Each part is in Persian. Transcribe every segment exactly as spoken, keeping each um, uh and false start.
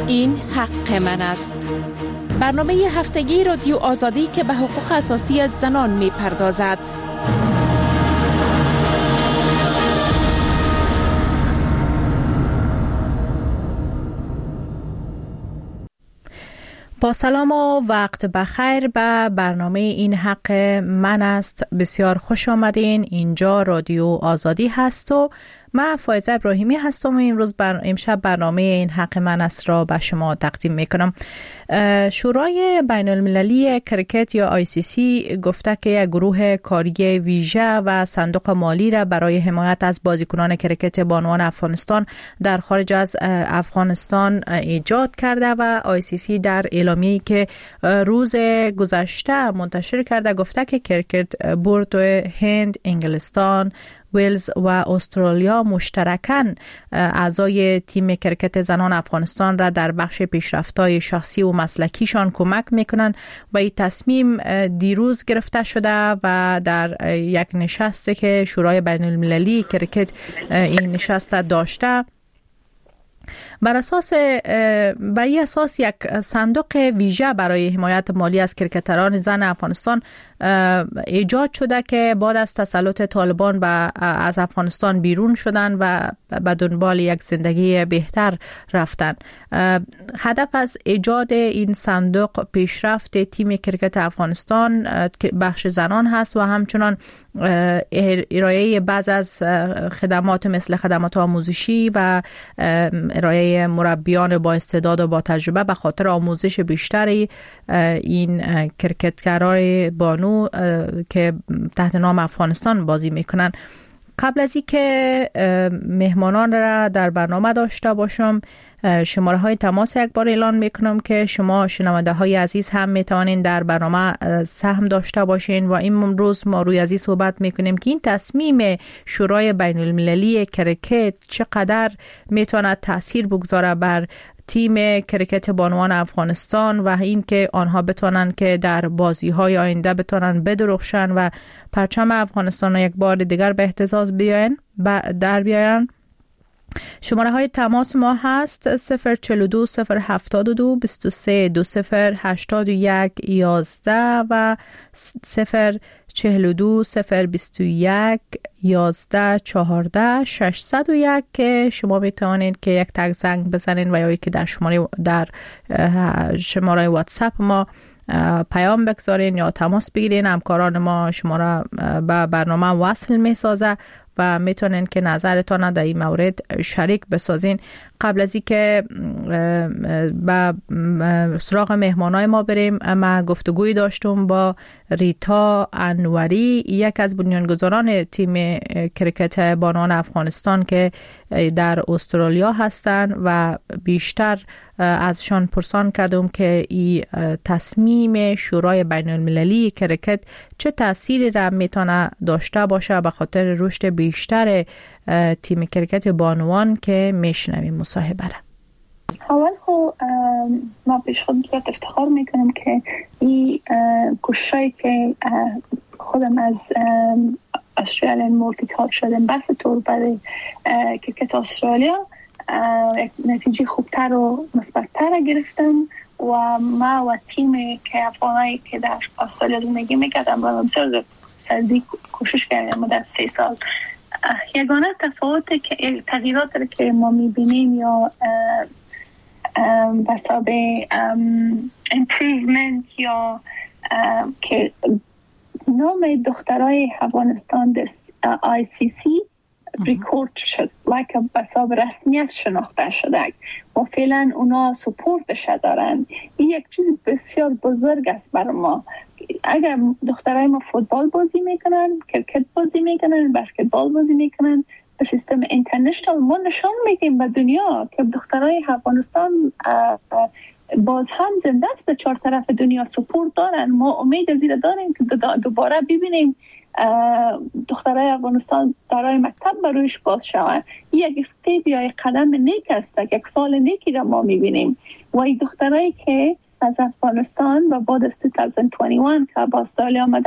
این حق من است. برنامه هفتگی رادیو آزادی که به حقوق اساسی زنان می پردازد. با سلام و وقت بخیر به برنامه این حق من است. بسیار خوش آمدین. اینجا رادیو آزادی هست و من فائزه ابراهیمی هستم و امروز بر... امشب برنامه این حق من است را به شما تقدیم میکنم. شورای بین المللی کرکت یا آی سی سی گفته که یک گروه کاری ویژه و صندوق مالی را برای حمایت از بازیکنان کرکت بانوان افغانستان در خارج از افغانستان ایجاد کرده و آی سی سی در اعلامیه‌ای که روز گذشته منتشر کرده گفته که کرکت بورد هند، انگلستان، ویلز و استرالیا مشترکاً اعضای تیم کرکت زنان افغانستان را در بخش پیشرفت‌های شخصی و مسلکیشان کمک میکنن و این تصمیم دیروز گرفته شده و در یک نشستی که شورای بین المللی کرکت این نشست داشته بر اساس به این اساس یک صندوق ویژه برای حمایت مالی از کرکتران زن افغانستان ایجاد شده که بعد از تسلط طالبان به از افغانستان بیرون شدن و به دنبال یک زندگی بهتر رفتن. هدف از ایجاد این صندوق پیشرفت تیم کرکت افغانستان بخش زنان هست و همچنان ارائه بعض از خدمات مثل خدمات آموزشی و ارائه مربیان با استعداد و با تجربه به خاطر آموزش بیشتری این کرکتگران بانو که تحت نام افغانستان بازی میکنن. قبل از اینکه مهمانان را در برنامه داشته باشم شماره های تماس یک بار اعلان میکنم که شما شنونده های عزیز هم میتوانین در برنامه سهم داشته باشین و این روز ما روی از این صحبت میکنیم که این تصمیم شورای بین المللی کرکت چقدر میتواند تاثیر بگذاره بر تیم کرکت بانوان افغانستان و این که آنها بتونن که در بازی های آینده بتونن بدرخشن و پرچم افغانستان یک بار دیگر به اهتزاز بیاین در بیاین. شماره های تماس ما هست صفر چهل و دو صفر هفتاد و دو بیست و سه دو صفر هشتاد و یک یازده و صفر چهل و دو صفر بیست و یک یازده چهارده ششصد و یک که شما میتوانید که یک تگ زنگ بزنین و یا که در شماره در شماره واتساپ ما پیام بگذارین یا تماس بگیرین. همکاران ما شما را به برنامه وصل میسازه و میتونین که نظرتان در این مورد شریک بسازین. قبل از اینکه با سراغ مهمانای ما بریم ما گفتگوی داشتم با ریتا انوری، یک از بنیانگذاران تیم کرکت بانوان افغانستان که در استرالیا هستند و بیشتر ازشان پرسان کردم که این تصمیم شورای بین المللی کرکت چه تأثیری را میتونه داشته باشه به خاطر رشد بیشتر تیم کرکت بانوان که میشنویم مصاحبه را. اول خب ما پیش خود بسیار افتخار میکنم که این کوششی که خودم از استرالیان مولتی کالچرال امباسادور برای کرکت استرالیا یک نتیجه خوبتر و مثبت‌تر گرفتم و ما و تیم که افغانایی که در استرالیا زندگی میکردم و بسیار سازی کوشش کردیم مدت سه سال. یگانه تفاوت که تغییراتی که ما میبینیم یا بسابه improvement یا که نام دخترای افغانستان آی سی سی ریکورد شد و که بساب رسمیت شناخته شده و فعلا اونا سپورتش دارن. این یک چیز بسیار بزرگ است برای ما. اگر دخترای ما فوتبال بازی میکنن، کرکت بازی میکنن، بسکتبال بازی میکنن به سیستم اینترنشنال، ما نشان میدیم به دنیا که دخترای افغانستان باز هم زنده است، چهار طرف دنیا سپورت دارن. ما امید از این داریم که دوباره ببینیم دخترای افغانستان برای مکتب برویش باز شوند. یک استیپ یا یک قدم نیک است، یک فال نیکی را ما میبینیم و این دخترایی که از افغانستان و بعد از دو هزار و بیست و یک که با استرالیا آمدن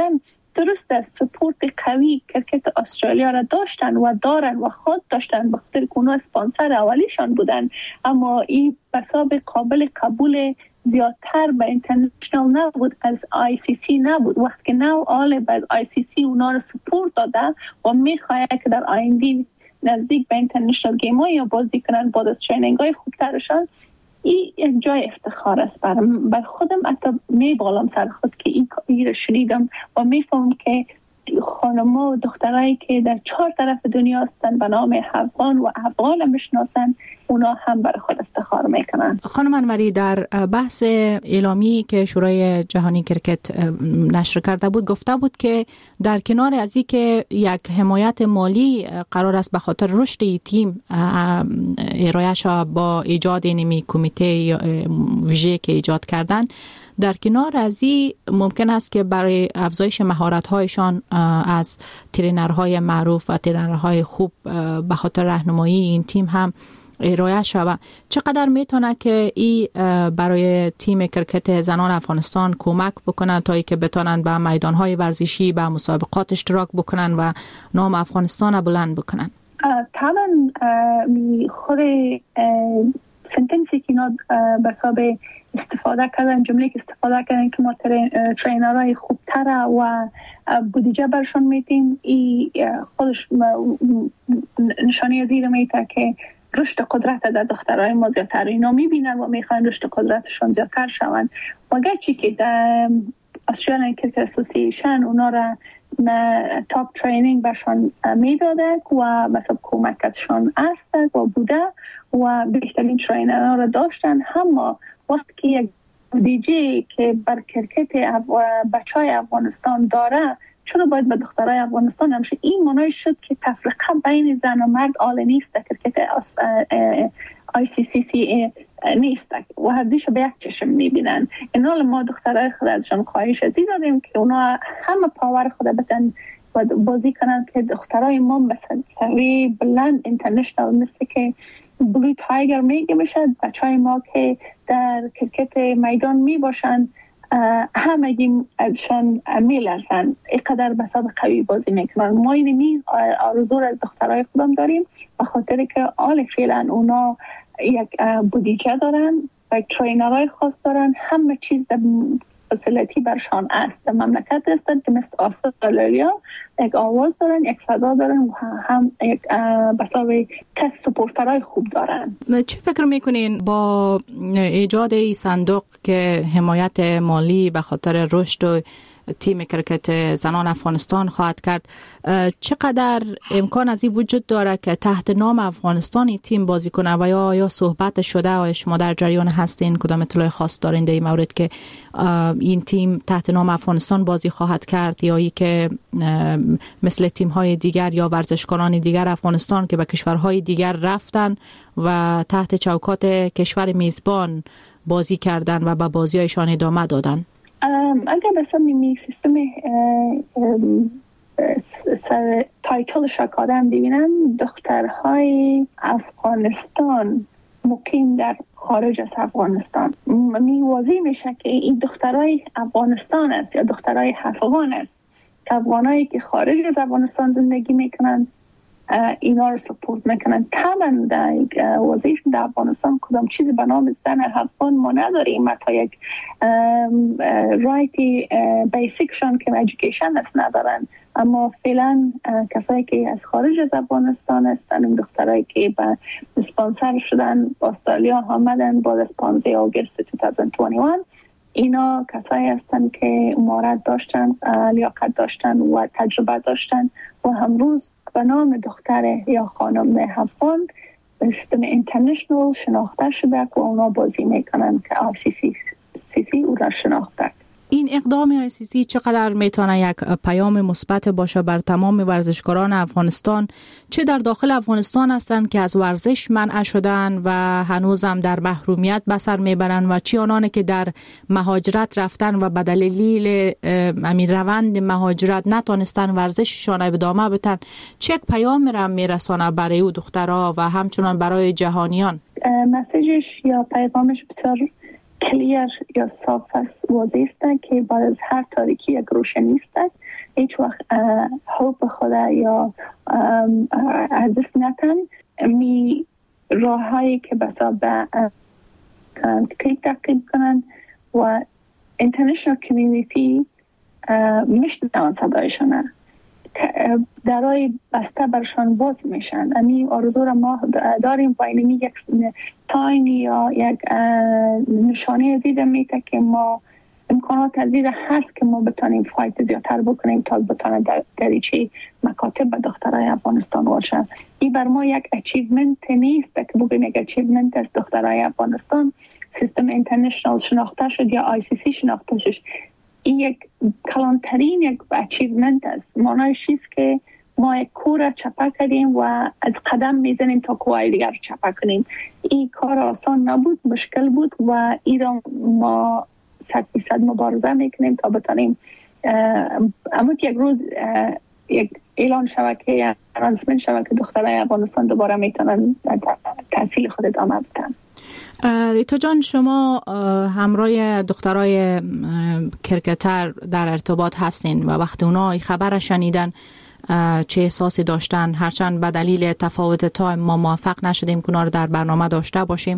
درست است سپورت قوی کرکت استرالیا را داشتن و دارن و خود داشتن، بخاطر که اونا اسپانسر اولیشان بودن، اما این بساب قابل قبول زیادتر به اینترنشنال نبود، از آی سی سی نبود. وقتی که نو آل به آی سی سی اونا را سپورت داده و میخواهد که در آینده نزدیک به اینترنشنال گیم ها یا بازی کنن بعد از ترینینگ های خوبترشان، این یک جای افتخار است برام. بر خودم حتی میبالم سر خود که این کاری را شنیدم و میفهمم که خانم‌ها و دخترایی که در چهار طرف دنیا هستند به نام افغان و افغان میشناسن، اونا هم بر خود افتخار میکنن. خانم انوری، در بحث اعلامی که شورای جهانی کرکت نشر کرده بود گفته بود که در کنار از این که یک حمایت مالی قرار است به خاطر رشد این تیم ارائه‌اش با ایجاد اینمی کمیته ویژه که ایجاد کردن، در کنار از این ممکن است که برای افزایش مهارت‌هایشان از ترینرهای معروف و ترینرهای خوب به خاطر راهنمایی این تیم هم ارائه شود. چقدر میتونه که این برای تیم کرکت زنان افغانستان کمک بکنه تا ای که بتونن به میدانهای ورزشی به مسابقات اشتراک بکنن و نام افغانستان بلند بکنن؟ طبعا خود سنتنسی که اینا به حساب استفاده کردن، جمله که استفاده کردن که ما ترینرهای خوبتره و بودجه برشان میتیم، ای خودش نشانی از این میده که رشد قدرت در دخترهای ما زیادتر اینا میبینن و میخوان رشد قدرتشون زیادتر شون. و گرچه که در استرالیان کرکت اسوسییشن اونا را تاپ ترینینگ برشان میداده و مثلا کمکشان است و بوده و بهترین ترینرها را داشتن، اما وقتی که یک بودجه که بر کرکت بچهای افغانستان داره، چرا باید به دخترای افغانستان همشه؟ این معنی شد که تفرقه بین زن و مرد آل نیست در کرکت آی سی سی سی نیست و هر دیشو به یک چشم میبینن. اینال ما دخترای خود ازشان خواهش ازی دادیم که اونا همه پاور خود بتن و بازی کنن که دخترای ما مثل سوی بلند اینترنشنال مثل که بلو تایگر میگه میشد، بچهای ما که در کرکت میدان می باشن همگی ازشان میلرزن، اینقدر بساب قوی بازی میکنن. ما اینمی آرزو از دخترای خودم داریم به خاطر که آل فعلا اونا یک بودجه دارن و ترینرهای خاص دارن، همه چیز در فسیلیتی برشان است. در مملکت هستند که مثل استرالیا یک آواز دارن، یک صدا دارن و هم یک بساوی کس سپورترهای خوب دارن. چه فکر میکنین با ایجاد این صندوق که حمایت مالی به خاطر رشد و تیم کرکت زنان افغانستان خواهد کرد، چقدر امکان از این وجود داره که تحت نام افغانستانی تیم بازی کنه و یا یا صحبت شده و شما در جریان هستین کدام اطلاع خاص دارین در این مورد که این تیم تحت نام افغانستان بازی خواهد کرد یا ای که مثل تیم های دیگر یا ورزشکاران دیگر افغانستان که به کشورهای دیگر رفتن و تحت چوکات کشور میزبان بازی کردن و به بازی‌هایشان ادامه دادن؟ اگر بسا میمی سیستم تایتلش را کادم ببینن، دخترهای افغانستان مقیم در خارج از افغانستان میوازی میشه که این دخترهای افغانستان است یا دخترهای افغان است که افغانایی که خارج از افغانستان زندگی میکنن اینا رو سپورت میکنن. طبعا در وضعیت در افغانستان کدام چیزی به نام زن افغان ما نداریم، حتی یک رایتی بیسیکشان که ایژوکیشن است ندارن، اما فعلا کسایی که از خارج از افغانستان هستن، این دخترایی که به اسپانسر شدن استرالیا آمدن بعد از پانزده آگوست دو هزار و بیست و یک، اینا کسایی هستن که مهارت داشتن، لیاقت داشتن و تجربه داشتن و امروز به نام دختر یا خانم افغان به سیستم اینترنشنال شناخته شده و اونا بازی میکنن که آی سی سی سی او را شناخته. این اقدام آی سی سی چقدر میتونه یک پیام مثبت باشه بر تمام ورزشکاران افغانستان، چه در داخل افغانستان هستند که از ورزش منع شدن و هنوزم در محرومیت به سر میبرن و چه آنان که در مهاجرت رفتن و به دلیل امین روند مهاجرت نتونستن ورزششان ادامه بدن، چه یک پیام را میرسانه برای او دخترها و همچنان برای جهانیان؟ مسیجش یا پیغامش بسیار کلیر یا صاف است، واضح است که بعد از هر تاریکی یک روشنی است هیچ وقت حب خدا یا از دست نتن. می راه هایی که بسا به که تعقیب کنن و international community میشنون صدایشانه، درای بسته برشان باز میشن. امی آرزو را ما داریم با اینمی یک تاینی یا یک نشانه زیده میده که ما امکانات زیده هست که ما بتانیم فایت زیادتر بکنیم تا بتانه در دریچه مکاتب به دخترای افغانستان باشن. این بر ما یک اچیومنت نیست که بگیم یک اچیومنت از دخترای افغانستان سیستم اینترنشنال شناخته شد یا آی سی سی شناخته شد. این یک کلانترین یک اچیومنت است. معنیش چیست که ما یک کور چپه کردیم و از قدم میزنیم تا کوهای دیگر چپه کنیم. این کار آسان نبود، مشکل بود و این را ما صد فیصد مبارزه میکنیم تا بتانیم اما یک روز یک اعلان شود که انانسمنت شود که دخترای افغانستان دوباره میتونن تحصیل خود ادامه بدن. ریتا جان، شما همراه دخترای کرکتر در ارتباط هستین و وقتی اونا خبر شنیدن چه احساسی داشتن؟ هرچند به دلیل تفاوت تایم ما موفق نشدیم که اونا رو در برنامه داشته باشیم،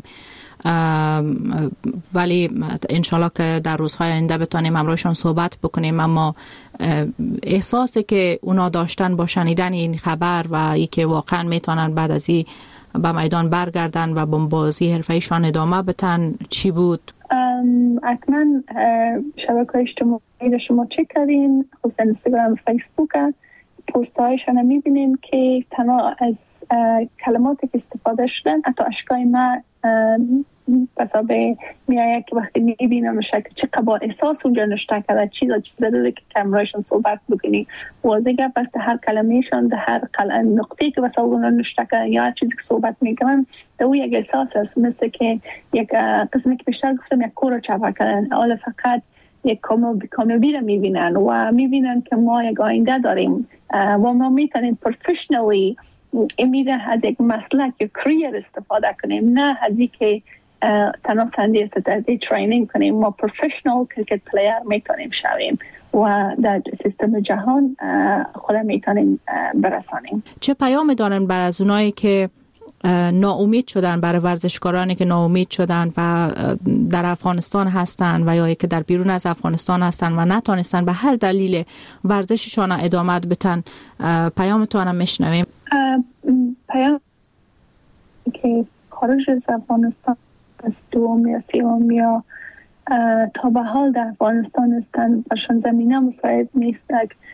ولی انشالله که در روزهای آینده بتونیم همراهشان صحبت بکنیم. اما احساسی که اونا داشتن با شنیدن این خبر و ای که واقعا میتونن بعد از این به میدان برگردن و با بازی حرفه‌ایشان ادامه بدن چی بود؟ حتما شبکه‌های اجتماعی شما چک کردین، خصوصا اینستاگرام، فیسبوک، پست هایشان میبینیم که تنها از کلماتی که استفاده شدن حتی اشکای ما بسابه میایه که وقتی میبینم شکل چقدر با احساس اونجا نشته کرده، چیزا چیزا داره که کمرایشان صحبت بکنی واضح گفت بس هر کلمهشان ده هر نقطه که بسا اونجا نشته کرده یا هر چیزی که صحبت میکنن ده او یک احساس است. مثل که یک قسمی که بیشتر گفتم یک کور رو چپا کردن، اول فقط یک کامیابی رو میبینن و میبینن که ما یک آینده داریم و ما میتونیم پروفشنالی امیده از یک مسلک یا کریر استفاده کنیم، نه از این که تنها سندی استفاده ترینینگ کنیم. ما پروفشنال کرکت پلیر میتونیم شویم و در سیستم جهان خود میتونیم برسانیم. چه پیام دارن بر از اونایی که ناامید شدن، برای ورزشکارانی که ناامید شدن و در افغانستان هستن و یا که در بیرون از افغانستان هستن و نتونستن به هر دلیل ورزششان ادامه بدن، پیامتون هم میشنویم؟ پیام که خارج از افغانستان از دوم یا سیوم یا تا به حال در افغانستان هستن برشان زمینه مساعد نیست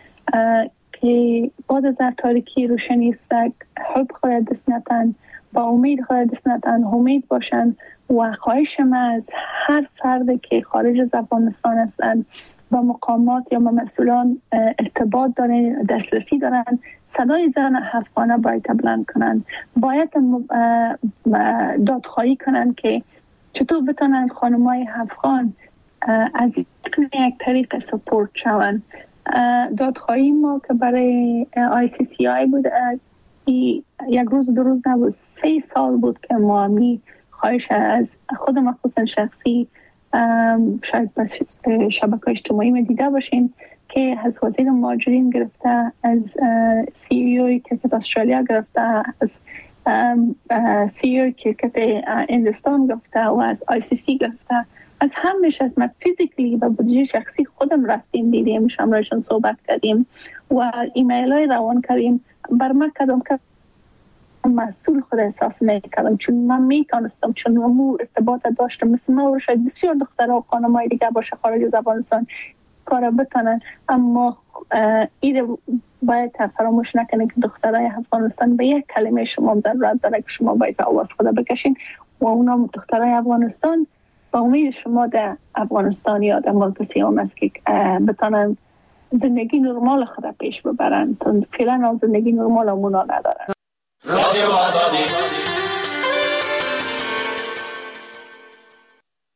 که بعد از تاریکی روشنی است حب خود دست نتن، با امید خود دست نتن، امید باشن. و خواهش من از هر فرد که خارج از افغانستان هستن با مقامات یا با مسئولان ارتباط دارن، دسترسی دارن، صدای زن افغانه باید بلند کنن، باید دادخواهی کنن که چطور بتونن خانمای افغان از یک طریق سپورت شون. دادخواهی ما که برای آی سی سی آی بود یک روز دو روز نبود، سه سال بود که ما می خواهش از خودم مخصوصا شخصی شاید بس شبکه اجتماعی می دیده باشین که از وزیر مهاجرین گرفته، از سی ای او کرکت استرالیا گرفته، از سی ای او کرکت هندوستان گرفته و از آی سی سی گرفته، از همش از من فیزیکلی و بودجه شخصی خودم رفتیم دیدیم، شامرایشان صحبت کردیم و ایمیل های روان کردیم. بر من کدام که مسئول خود احساس میکردم چون من میتونستم، چون من ارتباط داشتم مثل من و شاید بسیار دخترها و خانمای دیگه باشه خارج از افغانستان کار بتونن. اما این باید فراموش نکنه که دخترای افغانستان به یک کلمه شما ضرورت داره که شما باید آواز خود بکشین و اونا دخترای افغانستان با امید شما در افغانستان یا در ملک سیام است که بتونن زندگی نرمال خود پیش ببرن، تا فعلا زندگی نرمال اونا ندارن. رادیو آزادی.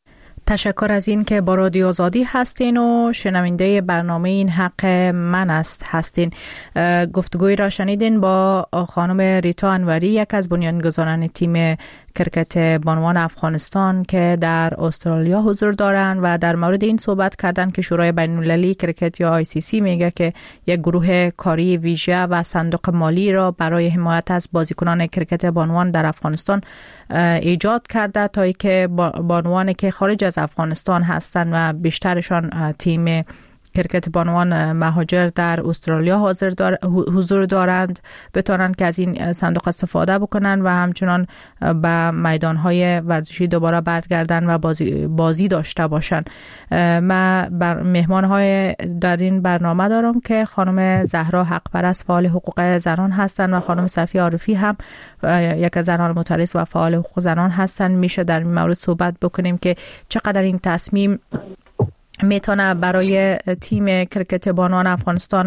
تشکر از این که با رادیو آزادی هستین و شنونده برنامه این حق من است هستین. گفتگوی را شنیدین با خانم ریتا انوری، یک از بنیانگذاران تیم کرکت بانوان افغانستان که در استرالیا حضور دارند و در مورد این صحبت کردن که شورای بین‌المللی کرکت یا آی سی سی میگه که یک گروه کاری ویژه و صندوق مالی را برای حمایت از بازیکنان کرکت بانوان در افغانستان ایجاد کرده تا اینکه بانوانی که خارج از افغانستان هستند و بیشترشان تیم کرکت بانوان مهاجر در استرالیا حاضر دار حضور دارند بتوانند که از این صندوق استفاده بکنند و همچنان به میدانهای ورزشی دوباره برگردن و بازی, بازی داشته باشند. من بر مهمانهای در این برنامه دارم که خانم زهرا حقپرست فعال حقوق زنان هستند و خانم صفیه عارفی هم یک از زنان مترس و فعال حقوق زنان هستند. میشه در این مورد صحبت بکنیم که چقدر این تصمیم میتونه برای تیم کرکت بانوان افغانستان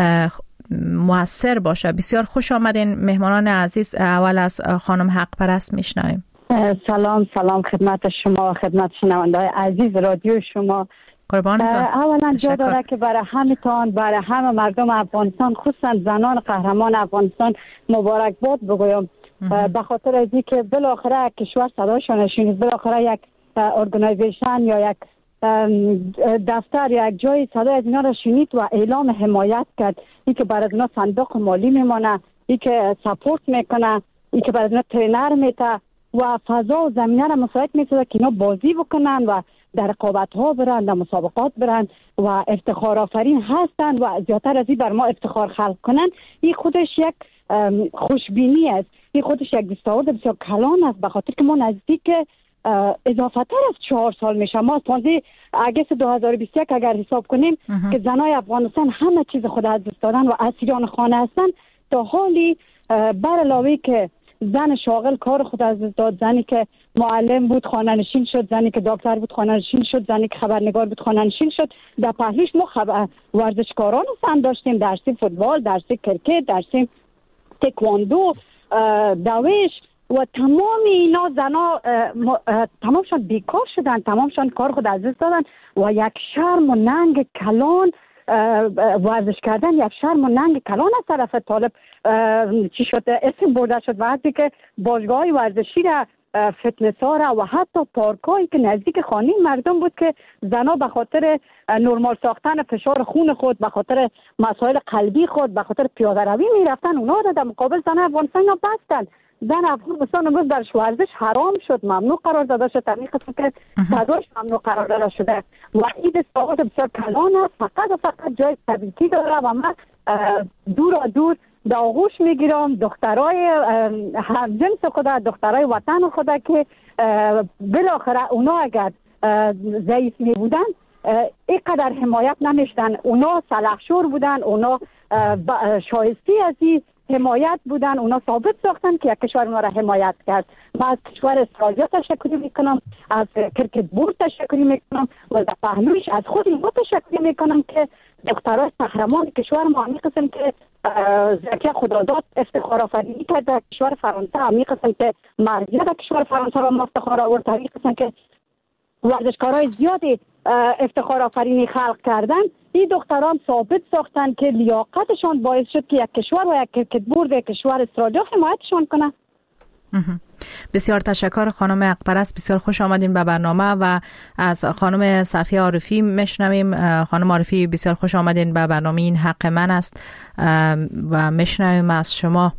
موثر باشه. بسیار خوش آمدین مهمانان عزیز. اول از خانم حقپرست میشنویم. سلام سلام خدمت شما، خدمت شنونده‌های عزیز رادیو شما. قربانتان. اولا جا داره که برای همتان، برای همه مردم افغانستان، خصوصا زنان قهرمان افغانستان مبارکباد بگویم به خاطر از اینکه بالاخره کشور صداشون شنید، بالاخره یک ارگانیزیشن یا یک دفتر یا یک جای صدای از اینا را شنید و اعلام حمایت کرد. این که برای اینا صندوق مالی میمونه، این که سپورت میکنه، این که برای اینا ترینر میته و فضا و زمینه را مساعد میسازه که اینا بازی بکنن و در رقابت ها برن، در مسابقات برن و افتخار آفرین هستن و زیادتر از این بر ما افتخار خلق کنن. این خودش یک خوشبینی است، این خودش یک دستاورد بسیار کلان است، به خاطر که ما نزدیک اضافه تر از چهار سال میشه، ما از پانزده اگست دو هزار و بیست و یک اگر حساب کنیم اه. که زنای افغانستان همه چیز خود از دست دادن و اسیران خانه هستن، تا حالی بر علاوه که زن شاغل کار خود از دست داد، زنی که معلم بود خانه نشین شد، زنی که دکتر بود خانه نشین شد، زنی که خبرنگار بود خانه نشین شد. در پهلوش ما خبر ورزشکاران هم داشتیم، درسی فوتبال، درسی کرکت، درسی تکواندو، دویش و تمام اینا زنا تمامشان بیکار شدن، تمامشان کار خود از دست دادن و یک شرم و ننگ کلان ورزش کردن، یک شرم و ننگ کلان از طرف طالب چی شد اسم برده شد. وقتی که باشگاه ورزشی را، فتنس ها را و حتی پارک هایی که نزدیک خانه مردم بود که زنا به خاطر نرمال ساختن فشار خون خود، به خاطر مسائل قلبی خود، به خاطر پیاده روی می رفتن، اونا را در مقابل زن افغانستان بستن. زن افغانستان امروز در ورزش حرام شد، ممنوع قرار داده شد، طبیعی قسم که صداش ممنوع قرار داده شده و این دستاورد بسیار کلان است، فقط و فقط جای تبریکی داره و من دور و دور در آغوش میگیرم دخترای همجنس خود، دخترای وطن خود که بالاخره اونا اگر ضعیف می بودن اینقدر حمایت نمیشدن، اونا سلحشور بودن، اونا شایسته از این حمایت بودن، اونا ثابت ساختن که یک کشور اونا را حمایت کرد. من از کشور استرالیا تشکر میکنم، از کرکت بورد تشکر میکنم و در پهلوش از خود ما تشکر میکنم که دخترای قهرمان کشور ما همی قسم که زکی خداداد افتخار آفرینی کرد در کشور فرانسه، همی قسم که مرزیه در کشور فرانسه را افتخار آورد، همی قسم که ورزشکارای زیادی افتخار آفرینی خلق کردن. این دختران ثابت ساختن که لیاقتشان باعث شد که یک کشور و یک کرکت بورد یک کشور استرالیا حمایتشان کنه. بسیار تشکر خانم حقپرست، بسیار خوش آمدین به برنامه و از خانم صفیه عارفی میشنویم. خانم عارفی بسیار خوش آمدین به برنامه این حق من است و میشنویم از شما.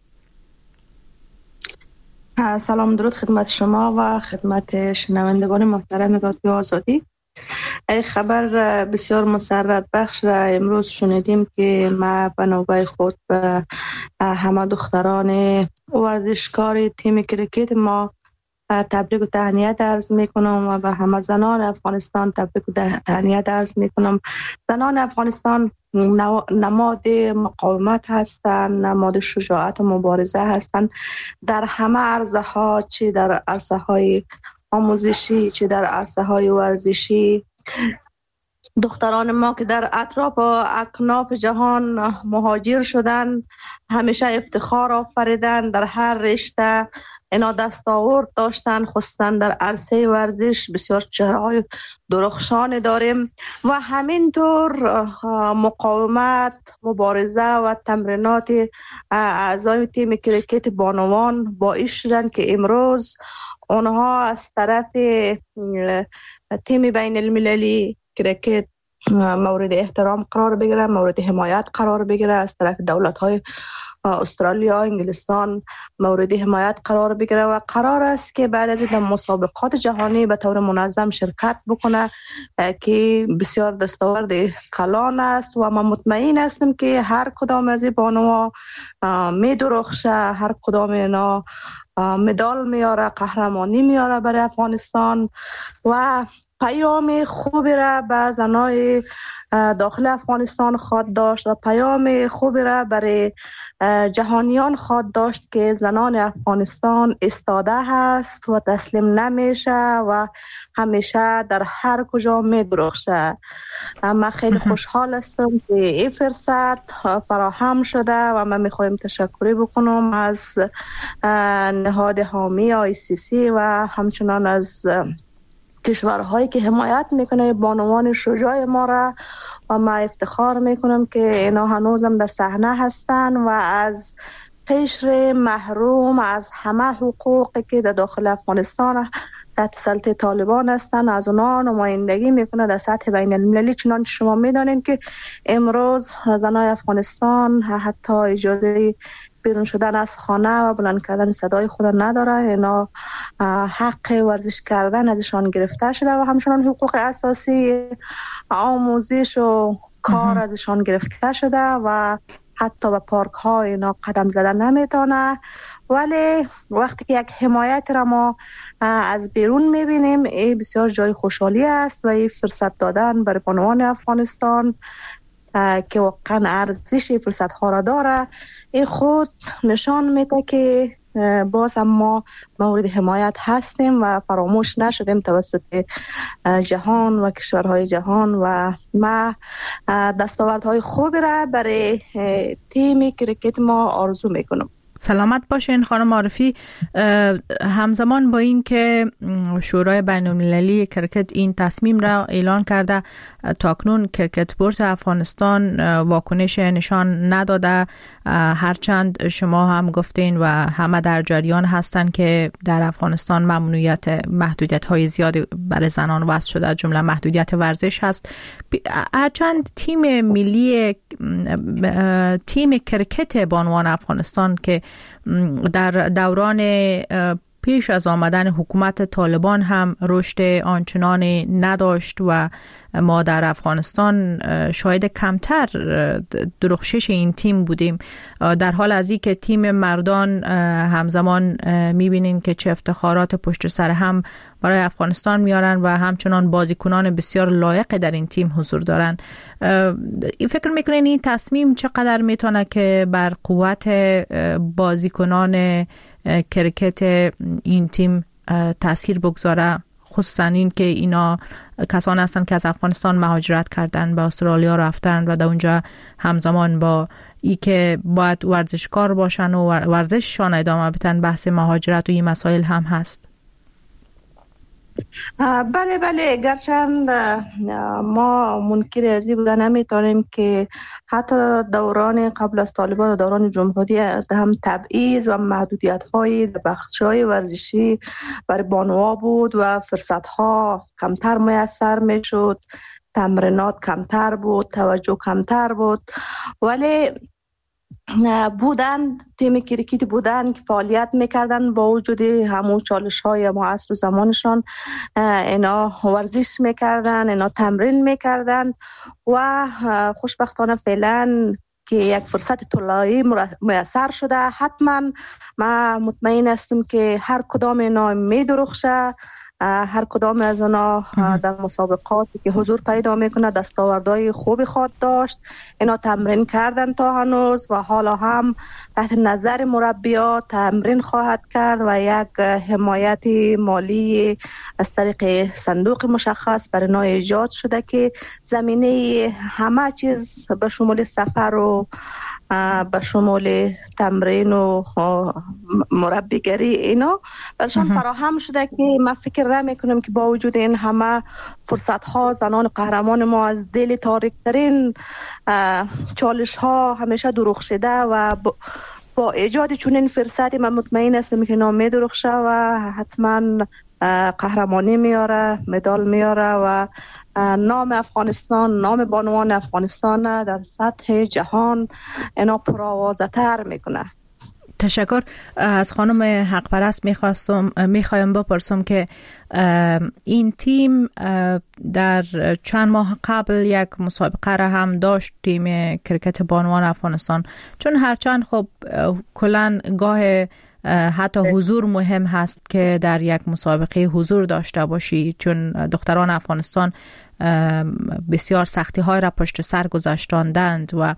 سلام درود خدمت شما و خدمت شنوندگان محترم رادیو آزادی. ای خبر بسیار مسرت بخش را امروز شنیدیم که ما به نوبه خود به همه دختران ورزشکار تیم کرکت ما تبریک و تهنیت عرض میکنم و به همه زنان افغانستان تبریک و تهنیت عرض میکنم. زنان افغانستان نماد مقاومت هستند، نماد شجاعت و مبارزه هستند در همه عرصه ها، چه در عرصه های آموزشی چه در عرصه های ورزشی. دختران ما که در اطراف و اکناف جهان مهاجر شدن همیشه افتخار آفریدن، در هر رشته اینا دستاورد داشتن، خصوصا در عرصه ورزش بسیار چهره‌های درخشان داریم و همینطور مقاومت، مبارزه و تمرینات اعضای تیم کرکت بانوان باعث شدن که امروز اونها از طرف تیم بین المللی کرکت مورد احترام قرار بگیره، مورد حمایت قرار بگیره، از طرف دولت‌های استرالیا، انگلستان مورد حمایت قرار بگیره و قرار است که بعد از این مسابقات جهانی به طور منظم شرکت بکنه که بسیار دستاورد کلان است و من مطمئن هستم که هر کدام از این بانوها می درخشه، هر کدام اینا مدال میاره، قهرمانی میاره برای افغانستان و پیام خوبی را به زنای داخل افغانستان خواد داشت و پیام خوبی را برای جهانیان خواد داشت که زنان افغانستان ایستاده هست و تسلیم نمیشه و همیشه در هر کجا می درخشه. من خیلی خوشحال هستم که این فرصت فراهم شده و من میخوایم تشکری بکنم از نهاد حامی آی سی سی و همچنان از کشورهایی که حمایت میکنه بانوان شجاع ما را و من افتخار میکنم که اینا هنوزم در صحنه هستن و از قشر محروم از همه حقوقی که در داخل افغانستان تحت سلطه طالبان هستن از اونا نمایندگی میکنه در سطح بین المللی. چنانچه شما میدانید که امروز زنای افغانستان حتی اجازه بیرون شدن از خانه و بلند کردن صدای خود ندارن، اینا حق ورزش کردن ازشان گرفته شده و همچنان حقوق اساسی آموزش و کار ازشان گرفته شده و حتی به پارک ها اینا قدم زدن نمیتونه. ولی وقتی که یک حمایت را ما از بیرون میبینیم این بسیار جای خوشحالی است و این فرصت دادن برای بانوان افغانستان که واقعا ارزش فرصت ها را داره، این خود نشان میده که باز هم ما مورد حمایت هستیم و فراموش نشدیم توسط جهان و کشورهای جهان و ما دستاوردهای خوبی را برای تیم کرکت ما آرزو میکنم. سلامت باشین خانم عارفی. همزمان با این که شورای بین المللی کرکت این تصمیم را اعلان کرده، تاکنون کرکت بورد افغانستان واکنش نشان نداده، هرچند شما هم گفتین و همه در جریان هستند که در افغانستان ممنوعیت محدودیت های زیادی برای زنان وضع شده، از جمله محدودیت ورزش هست. هرچند تیم ملی تیم کرکت بانوان افغانستان که در دوران پیش از آمدن حکومت طالبان هم رشد آنچنانی نداشت و ما در افغانستان شاهد کمتر درخشش این تیم بودیم، در حال از این که تیم مردان همزمان میبینین که چه افتخارات پشت سر هم برای افغانستان میارن و همچنان بازیکنان بسیار لایق در این تیم حضور دارن. فکر میکنین این تصمیم چقدر میتونه که بر قوت بازیکنان کرکت این تیم تاثیر بگذاره، خصوصا این که اینا کسان هستن که از افغانستان مهاجرت کردن، به استرالیا رفتن و در اونجا همزمان با ای که باید ورزشکار باشن و ورزششان ادامه بدن، بحث مهاجرت و این مسائل هم هست. بله بله، گرچند ما منکر از این بودن نمیتونیم که حتی دوران قبل از طالبان و دوران جمهوری هم تبعیض و محدودیت های بخش‌های ورزشی برای بانوها بود و فرصت ها کمتر میسر میشد، تمرینات کمتر بود، توجه کمتر بود، ولی بودن تیم کرکت بودن که فعالیت میکردن با وجود همون چالش های معاصر و زمانشان، اینا ورزش میکردن، اینا تمرین میکردن و خوشبختانه فعلا که یک فرصت طلایی میسر شده. حتما من مطمئن هستم که هر کدام اینا میدرخشه، هر کدام از اونا در مسابقاتی که حضور پیدا میکنه دستاوردهای خوبی خواهد داشت. اینا تمرین کردن تا هنوز و حالا هم تحت نظر مربیات تمرین خواهد کرد و یک حمایت مالی از طریق صندوق مشخص برای اینا ایجاد شده که زمینه همه چیز به شمول سفر و به شمول تمرین و مربیگری اینا برشان فراهم شده که من فکر نمی‌کنم که با وجود این همه فرصت ها زنان قهرمان ما از دل تاریک ترین چالش ها همیشه درخشیده و با ایجاد چنین فرصتی من مطمئن هستم که نام درخشه و حتما قهرمانی میاره، مدال میاره و نام افغانستان، نام بانوان افغانستان در سطح جهان اینا پرآوازه‌تر میکنه. تشکر. از خانم حق پرست میخواستم میخوایم بپرسم که این تیم در چند ماه قبل یک مسابقه را هم داشت، تیم کرکت بانوان افغانستان، چون هرچند خب کلن گاه حتی حضور مهم هست که در یک مسابقه حضور داشته باشی، چون دختران افغانستان بسیار سختی های را پشت سر گذاشتاندند و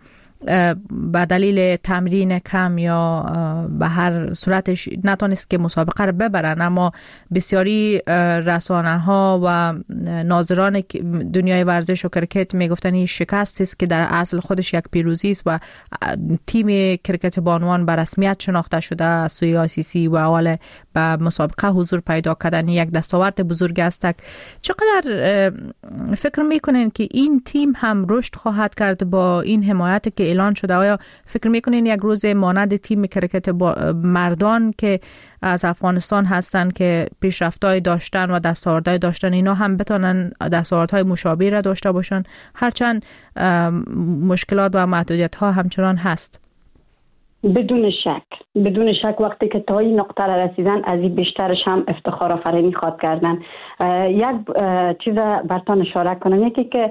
به دلیل تمرین کم یا به هر صورتش نتونست که مسابقه رو ببرن، اما بسیاری رسانه ها و ناظران دنیای ورزش و کرکت میگفتن این شکست است که در اصل خودش یک پیروزی است و تیم کرکت بانوان به رسمیت شناخته شده از سوی آی سی سی و اول به مسابقه حضور پیدا کردن یک دستاورد بزرگ است. چقدر فکر میکنین که این تیم هم رشد خواهد کرد با این حمایت که اعلان شده؟ آیا فکر میکنین یک روز مانند تیم کرکت مردان که از افغانستان هستن که پیشرفت‌های داشتن و دستاوردهای داشتن، اینا هم بتونن دستاوردهای مشابه را داشته باشن، هرچند مشکلات و محدودیت‌ها همچنان هست؟ بدون شک بدون شک وقتی که تا این نقطه را رسیدن از این بیشترش هم افتخار آفرینی خواد کردن. یک چیز برتان اشاره کنم، یکی که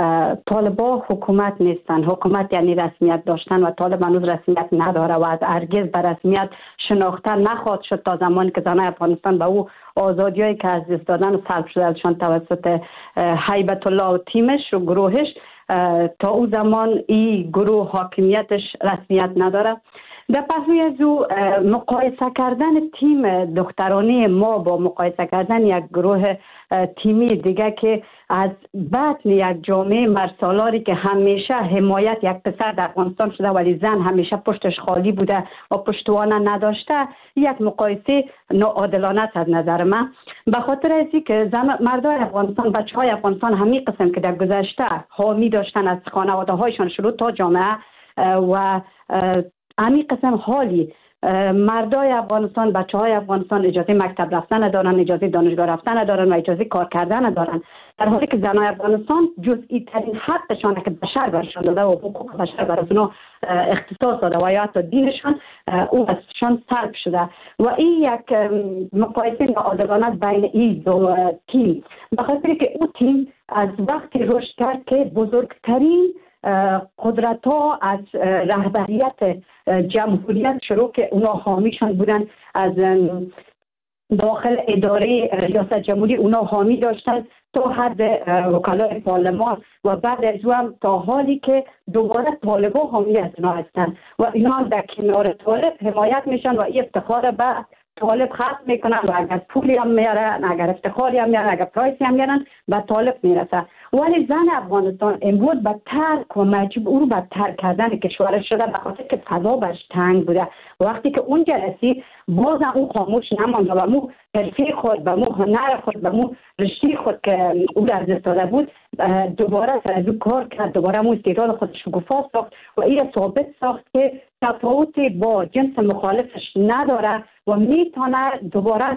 طالبا حکومت نیستن، حکومت یعنی رسمیت داشتن و طالب هنوز رسمیت نداره و از هرگز به رسمیت شناخته نخواهد شد تا زمانی که زنان افغانستان به او آزادیایی که از دست دادن و سلب شده ازشان توسط هیبت الله و تیمش و گروهش، تا او زمان این گروه حاکمیتش رسمیت نداره. در پهلوی از او مقایسه کردن تیم دخترانه ما با مقایسه کردن یک گروه تیمی دیگه که از بطن یک جامعه مرسالاری که همیشه حمایت یک پسر در افغانستان شده ولی زن همیشه پشتش خالی بوده و پشتوانه نداشته، یک مقایسه ناعادلانه از نظر من. به خاطر ازی که مردای افغانستان، بچه های افغانستان همین قسم که در گذشته حامی داشتن از خانواده هایشان شروع تا جامعه و همین قسم حالی مردای افغانستان، بچه های افغانستان اجازه مکتب رفتن ندارن، اجازه دانشگاه رفتن ندارن و اجازه کار کردن ندارن، در حالی که زنای افغانستان جزئی ترین حقشان که بشر برشان داده و حقوق بشر براشون اختصاص داده و یا حتی دینشان او ازشان سلب شده و این یک مقایسه ناعادلانه بین این دو تیم، به خاطر که او تیم از وقتی رشد کرد که بزرگترین قدرت ها از رهبریت جمهوریت شروع که اونا حامیشان بودن، از داخل اداره ریاست جمهوری اونا حامی داشتن تا حد وکلای پارلمان و بعد از هم تا حالی که دوباره طالبا حامی از اونا هستن و اینا هم در کنار طالب حمایت میشن و این افتخار به طالب خاص میکنن و اگر پولی هم میارن، اگر افتخاری هم میارن، اگر پرایسی هم میارن به طالب میرسه. ولی زن افغانستان امروز به ترک و مجبور او رو به ترک کردن کشورش شده به خاطر که فضا برش تنگ بوده. وقتی که اون جلسی باز او خاموش نمانده و مو حرفه خود و مو هنر خود و مو رشته خود که او از دست داده بود دوباره سر از او کار کرد، دوباره مو استعداد خودش شکوفا ساخت و این ثابت ساخت که تفاوتی با جنس مخالفش نداره و میتونه دوباره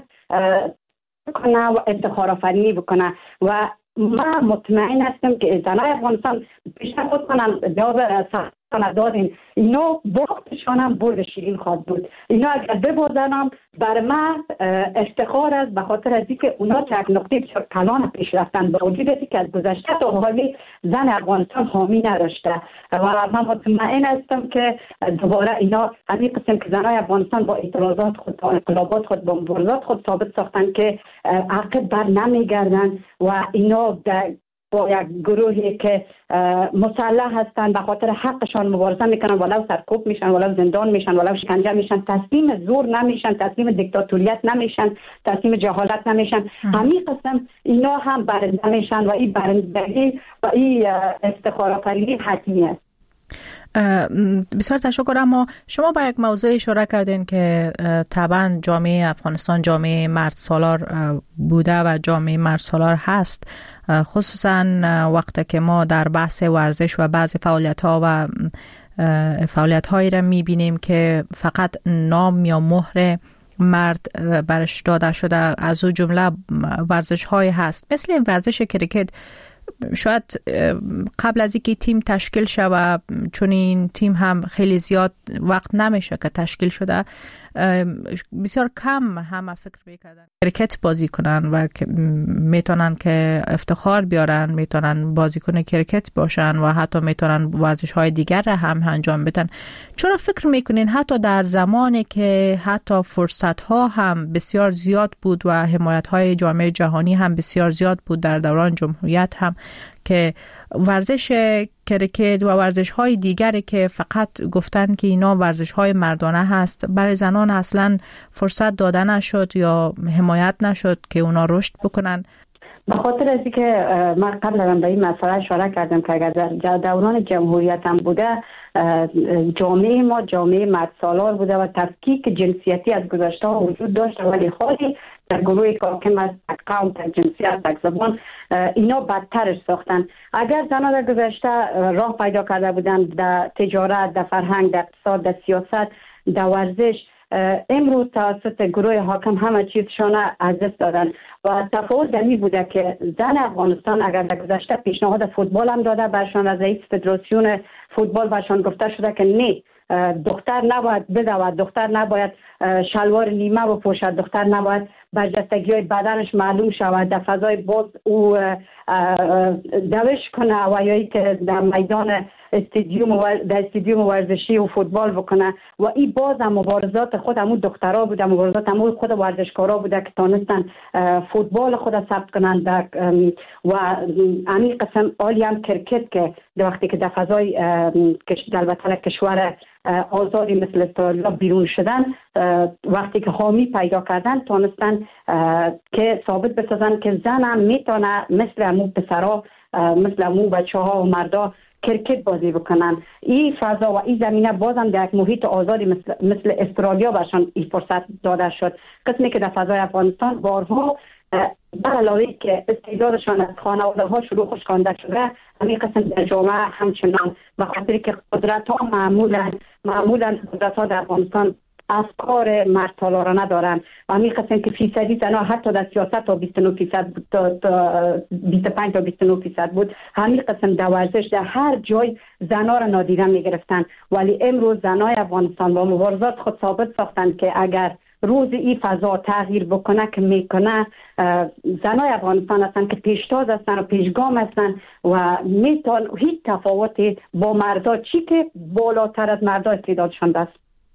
کنه و افتخار آفرینی بکنه و من مطمئن هستم که زنای افغانستان بیشتر خود کنم جواب سخت دادین، اینا باختشان هم برد شیرین خواهد بود. اینا اگر ببازن هم بر من افتخار است به خاطر از اینکه اونا چه یک نقطه بسیار کلان پیش رفتن با وجود از اینکه از گذشته تا حالی زن افغانستان حامی نداشته و من مطمئن هستم که دوباره اینا همین قسم که زنای افغانستان با اعتراضات خود، با انقلابات خود، با مبارزات خود ثابت ساختن که عقب بر نمیگردن و اینا در با یک گروهی که مسلح هستن به خاطر حقشان مبارزه میکنن، ولو سرکوب میشن، ولو زندان میشن، ولو شکنجه میشن، تسلیم زور نمیشن، تسلیم دیکتاتوریت نمیشن، تسلیم جهالت نمیشن. همین قسم اینا هم برنده میشن و این برندگی و این افتخار آفرینی حتمی است. بسیار تشکر. اما شما با یک موضوع اشاره کردین که طبعا جامعه افغانستان جامعه مرد سالار بوده و جامعه مرد سالار هست، خصوصا وقتی که ما در بحث ورزش و بعضی فعالیت ها و فعالیت هایی را میبینیم که فقط نام یا مهر مرد برش داده شده. از او جمله ورزش های هست مثل این ورزش کرکت. شاید قبل از اینکه تیم تشکیل شود، چون این تیم هم خیلی زیاد وقت نمیشه که تشکیل شده، بسیار کم همه فکر میکردن کرکت بازی کنن و میتونن که افتخار بیارن، میتونن بازیکن کرکت باشن و حتی میتونن ورزش های دیگر را هم انجام بدن. چرا فکر میکنین حتی در زمانی که حتی فرصت ها هم بسیار زیاد بود و حمایت های جامعه جهانی هم بسیار زیاد بود در دوران جمهوریت هم، که ورزش کرکت و ورزش های دیگری که فقط گفتن که اینا ورزش های مردانه هست، برای زنان اصلا فرصت داده نشد یا حمایت نشد که اونا رشد بکنن؟ به خاطر از اینکه من قبل هم به این مسئله اشاره کردم که اگر در دوران جمهوریت هم بوده، جامعه ما جامعه مرد سالار بوده و تفکیک جنسیتی از گذشته وجود داشت، ولی خالی در گروه حاکم از قوم، در جنسیت، در زبان اینا بدترش ساختن. اگر زنان در گذشته راه پیدا کرده بودن در تجارت، در فرهنگ، در اقتصاد، در سیاست، در ورزش، امروز توسط گروه حاکم همه چیزشان از دست دادن و تفاوت در این بوده که زن افغانستان اگر در گذشته پیشنهاد فوتبال هم داده برشان، از رئیس فدراسیون فوتبال برشان گفته شده که نه، دختر نباید بدود، دختر نباید شلوار نیمه بپوشد، دختر نباید برجستگی های بدنش معلوم شود، در فضای باز او دوش کنه و یا که در میدان استادیوم و در استادیوم ورزشی و فوتبال بکنه. و این باز هم مبارزات خود همون دخترها بوده، مبارزات همون خود ورزشکارا بوده که تانستن فوتبال خود ثبت کنند. و همین قسم عالی هم کرکت که در وقتی که در فضای البته کشور آزادی مثل استرالیا بیرون شدن، وقتی که حامی پیدا کردن تانستن که ثابت بسازن که زن هم میتونه مثل همون پسرها، مثل همون بچه ها و مردا کرکت بازی بکنن. این فضا و این زمینه بازم در یک محیط آزادی مثل, مثل استرالیا برشان این فرصت داده شد. قسمی که در فضای افغانستان بارها بر علاوه که استعدادشان از خانواده ها شروع خوشخوانده شده، همین قسم در جامعه همچنان، به خاطر که قدرت ها معمولا معمولا قدرت ها در افغانستان افکار مرد سالارانه دارن و همین قسم که فیصدی زنها حتی در سیاست تا بیست و نه فیصد تا بیست و پنج تا بیست و نه فیصد بود، همین قسم در ورزش در هر جای زنها را نادیده می گرفتن. ولی امروز زنای افغانستان با مبارزات خود ثابت ساختند که اگر روز این فضا تغییر بکنه که میکنه، زنای افغانستان هستن که پیشتاز هستن و پیشگام هستن و میتون هیچ تفاوتی با مردا، چی که بالاتر از مردا استعدادشان دست.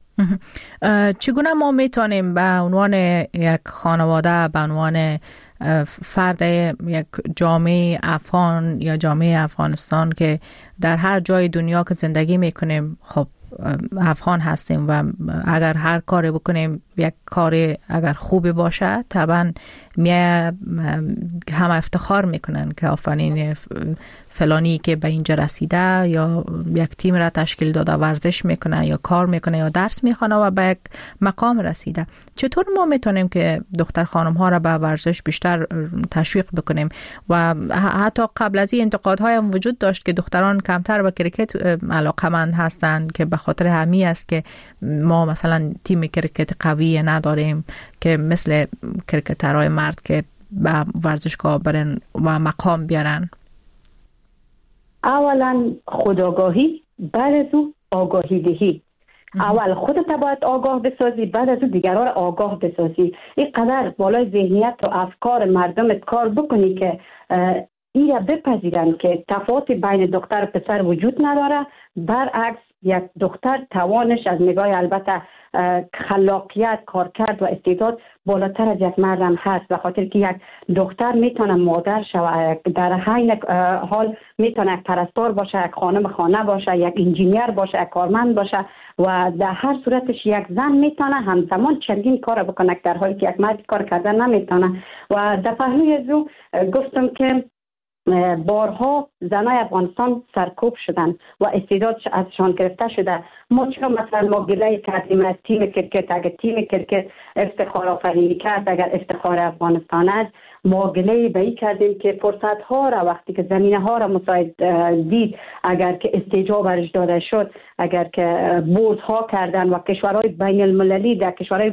چگونه ما میتونیم به عنوان یک خانواده، به عنوان فرد یک جامعه افغان یا جامعه افغانستان که در هر جای دنیا که زندگی میکنیم، خب افغان هستیم و اگر هر کاری بکنیم، یک کاری اگر خوبی باشه، طبعا میه هم افتخار میکنن که آفرین فلانی که به اینجا رسیده یا یک تیم را تشکیل داده، ورزش میکنه یا کار میکنه یا درس میخونه و به یک مقام رسیده. چطور ما میتونیم که دختر خانم ها را به ورزش بیشتر تشویق بکنیم؟ و حتی قبل از این انتقادهای هم وجود داشت که دختران کمتر به کرکت علاقه‌مند هستند، که به خاطر همین است که ما مثلا تیم کرکت قوی نداریم که مثل کرکترهای مرد که به ورزشگاه برن و مقام بیارن. اولا خودآگاهی، بعد از او آگاهی دهی. اول خودت باید آگاه بسازی، بعد از او دیگران را آگاه بسازی. اینقدر بالای ذهنیت و افکار مردمت کار بکنی که این را بپذیرن که تفاوت بین دختر و پسر وجود نداره. برعکس یک دختر توانش از نگاه البته خلاقیت، کارکرد و استعداد بالاتر از یک مردم هست، به خاطر که یک دختر میتونه مادر شود، در حین حال میتونه یک پرستار باشه، یک خانم خانه باشه، یک انجینیر باشه، یک کارمند باشه و در هر صورتش یک زن میتونه همزمان چندین کار بکنه در حالی که یک مرد کار کردن نمیتونه. و در پهلوی از او گفتم که بارها زنای افغانستان سرکوب شدن و استعداد ازشان گرفته شده. ما چرا مثلا ما گله کردیم از تیم کرکت؟ اگر تیم کرکت افتخار آفرینی کرد، اگر افتخار افغانستان است، ما گله به این کردیم که فرصت ها را وقتی که زمینه ها را مساعد دید، اگر که استجابه برش داده شد، اگر که بورد ها کردن و کشورهای بین المللی در کشورهای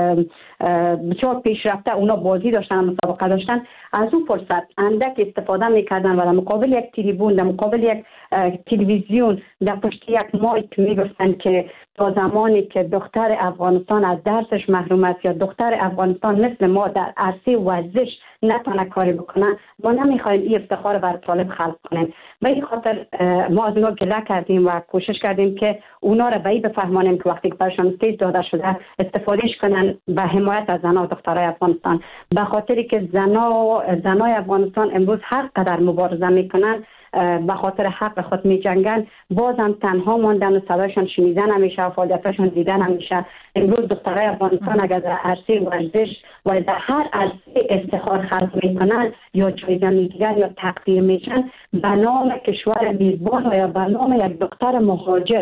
بسیار پیشرفته اونا بازی داشتن، مسابقه داشتن، از اون فرصت اندک استفاده میکردن و در مقابل یک تلویزیون، در مقابل یک تلویزیون، در پشت یک مایک میگفتن که تا زمانی که دختر افغانستان از درسش محروم است یا دختر افغانستان مثل ما در عرصه ورزش نتونه کاری بکنه، ما نمیخوایم این افتخار بر طالب خلق کنیم. به این خاطر ما از اونا گله کردیم و کوشش کردیم که اونا را به این بفهمانیم که وقتی که برشان استیج داده شده استفادهش کنن به حمایت از زنها و دخترای افغانستان. به خاطری که زنها زنای افغانستان امروز هر قدر مبارزه میکنن، به خاطر حق خود می جنگن، بازم تنها ماندن و صدایشان شنیده نمیشه و فعالیتشان دیده نمیشه. امروز دخترای افغانستان اگر در عرصه ورزش و در هر عرصه افتخار خلق میکنن یا جایزه میگیرن یا تقدیر میشن به نام کشور میزبان و یا به نام یک دختر مهاجر،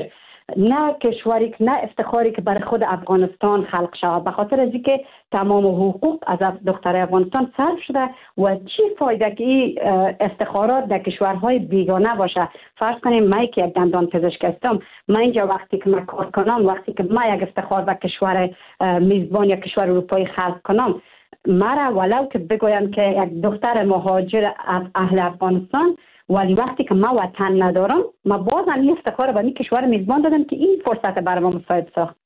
نه کشوری که نه افتخاری که برای خود افغانستان خلق شود. به خاطر از اینکه تمام حقوق از دختر افغانستان صرف شده و چی فایده که این افتخارات در کشورهای بیگانه باشه. فرض کنیم من که یک دندان پزشک هستم، من اینجا وقتی که من کار کنم، وقتی که من یک افتخار به کشور میزبان یا کشور اروپایی خلق کنم، مرا ولو که بگویم که یک دختر مهاجر از اهل افغانستان، ولی وقتی که ما وطن ندارم، ما بازم این افتخار به این کشور میزبان دادم که این فرصت برای ما مساعد ساخت.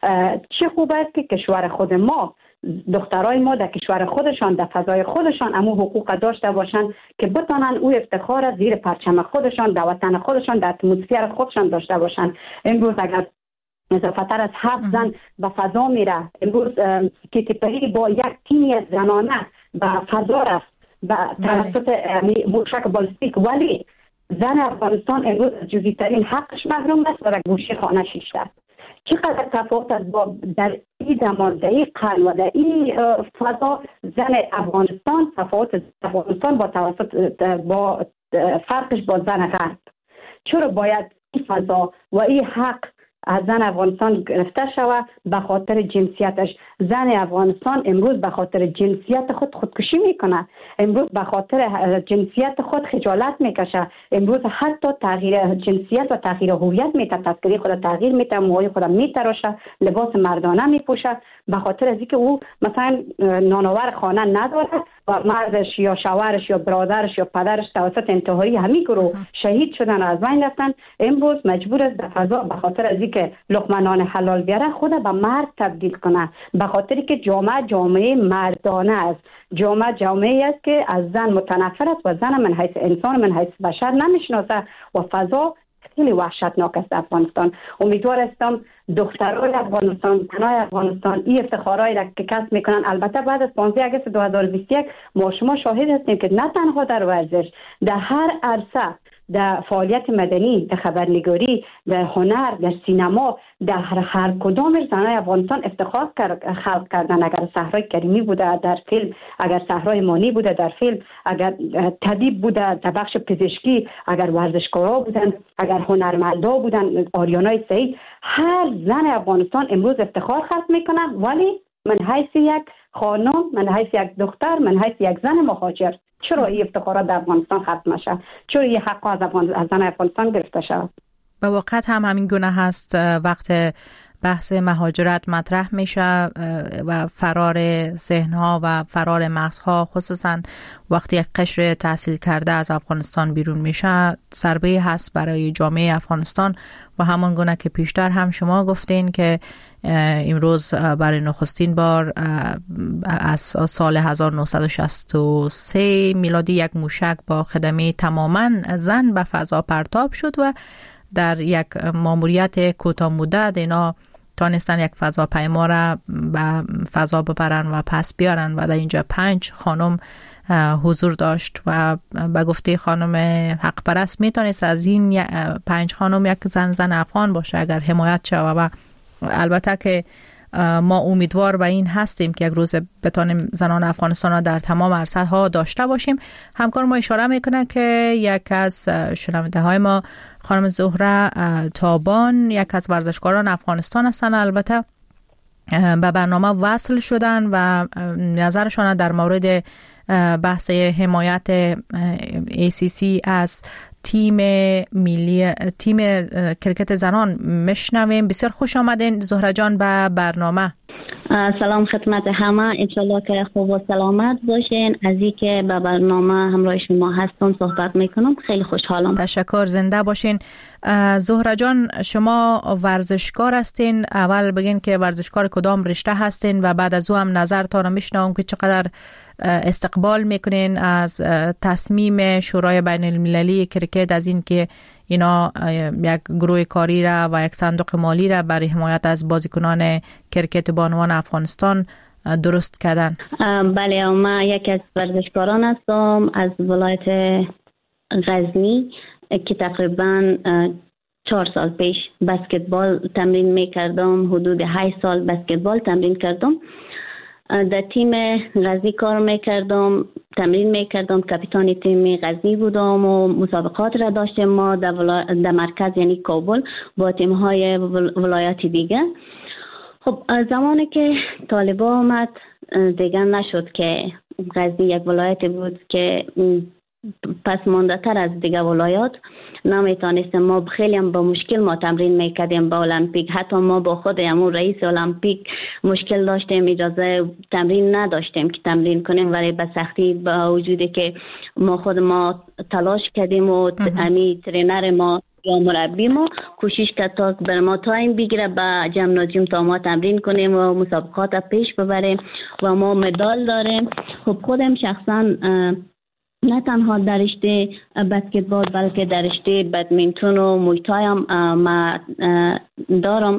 چه خوب است که کشور خود ما، دخترای ما در کشور خودشان، در فضای خودشان امو حقوق داشته باشند که بتانن او افتخار زیر پرچم خودشان، در وطن خودشان، در اتمسفر خودشان داشته باشند. امروز اگر اضافتر از هفت زن به فضا میره، امروز کیتی پری با یک تیمی زنانه به فضا رفت به توسط موشک بالستیک، ولی زن افغانستان امروز از جزئی‌ترین حقش محروم است و در گوشه خانه شیشته است. چقدر تفاوت است با در این زمان، در این قرن و در این فضا زن افغانستان، تفاوت افغانستان با توسط با فرقش با زن غرب. چرا باید این فضا و این حق از زن افغانستان گرفته شود به خاطر جنسیتش؟ زن افغانستان امروز به خاطر جنسیت خود خودکشی میکنه، امروز به خاطر جنسیت خود خجالت میکشه، امروز حتی تغییر جنسیت و تغییر هویت میته، تذکری خود تغییر میته، موهای خود میتراشه، لباس مردانه میپوشه، به خاطر از اینکه او مثلا نانآور خانه نداره و مردش یا شوهرش یا برادرش یا پدرش توسط انتحاری همین گروه شهید شدن و از بین رفتن. امروز مجبور است در فضا به خاطر از اینکه لقمه نان حلال بیاره خود به مرد تبدیل کنه، به خاطری که جامعه جامعه مردانه است، جامعه جامعه است که از زن متنفر است و زن من حیث انسان، من حیث بشر نمیشناسه و فضا خیلی وحشتناک است افغانستان. امیدوار هستم دخترای افغانستان، زنای افغانستان این افتخارایی را که کسب میکنن، البته بعد از پانزده آگوست دو هزار و بیست و یک ما شما شاهد هستیم که نه تنها در ورزش، در هر عرصه، در فعالیت مدنی، در خبرنگاری، در هنر، در سینما، در هر کدام زنای افغانستان افتخار خلق کردن. اگر صحرای کریمی بوده در فیلم، اگر صحرای مانی بوده در فیلم، اگر طبیب بوده در بخش پزشکی، اگر ورزشکارا بودن، اگر هنرمندا بودن، آریانای سعید، هر زن افغانستان امروز افتخار خلق میکنه. ولی من حیث یک خانم، من حیث یک دختر، من حیث یک زن مهاجر، چرا این افتخارات در افغانستان ختم میشه؟ چرا این حق از از زن افغانستان گرفته شود؟ به واقعیت هم همین گونه هست. وقت بحث مهاجرت مطرح میشه و فرار ذهنها و فرار مغزها، خصوصا وقتی یک قشر تحصیل کرده از افغانستان بیرون میشه، ضربه هست برای جامعه افغانستان. و همان گونه که پیشتر هم شما گفتین که امروز برای نخستین بار از سال هزار و نهصد و شصت و سه میلادی یک موشک با خدمه تماما زن به فضا پرتاب شد و در یک ماموریت کوتاه مدت اینا تانستن یک فضاپیما را به فضا ببرن و پس بیارن و در اینجا پنج خانم حضور داشت و به گفته خانم حق پرست میتونست از این پنج خانم یک زن زن افغان باشه اگر حمایت شود. و البته که ما امیدوار به این هستیم که یک روز بتانیم زنان افغانستان را در تمام عرصه‌ها داشته باشیم. همکار ما اشاره میکنه که یک از شنونده های ما خانم زهره تابان یک از ورزشکاران افغانستان هستند. البته به برنامه وصل شدن و نظرشان در مورد بحث حمایت ای سی سی از تیم ملی تیم کرکت زنان میشنویم. بسیار خوش آمدین زهره جان به برنامه. سلام خدمت همه، انشالله که خوب و سلامت باشین. از این که به برنامه همراه شما هستم صحبت میکنم خیلی خوشحالم. تشکر، زنده باشین. زهره جان شما ورزشکار هستین، اول بگین که ورزشکار کدام رشته هستین و بعد از او هم نظرتان میشنوم که چقدر استقبال میکنین از تصمیم شورای بین المللی کرکت از این که اینا یک گروه کاری را و یک صندوق مالی را برای حمایت از بازیکنان کرکت بانوان افغانستان درست کردن. بله، من یکی از ورزشکاران هستم از ولایت غزنی که تقریبا چهار سال پیش بسکتبال تمرین میکردم. حدود هشت سال بسکتبال تمرین کردم. در تیم غزنی کار میکردم، تمرین میکردم، کاپیتان تیم غزنی بودم و مسابقات را داشتیم ما در, ولا... در مرکز یعنی کابل با تیم های ولایت دیگه. خب زمانی که طالبان آمد دیگه نشد که غزنی یک ولایت بود که پس مانده تر از دیگه ولایات نمیتونستیم. ما خیلی هم با مشکل ما تمرین میکردیم با المپیک. حتی ما با خود همون رئیس المپیک مشکل داشتیم، اجازه تمرین نداشتیم که تمرین کنیم، ولی به سختی با وجودی که ما خود ما تلاش کردیم و امی ترینر ما یا مربی ما کوشش کرد تا بر ما تایم بگیره به جمنازیوم تا ما تمرین کنیم و مسابقات پیش ببریم و ما مدال داریم. خب خودم شخصا نه تنها در رشته بسکتبال بلکه در رشته بدمینتون و مویتای هم ما دارم،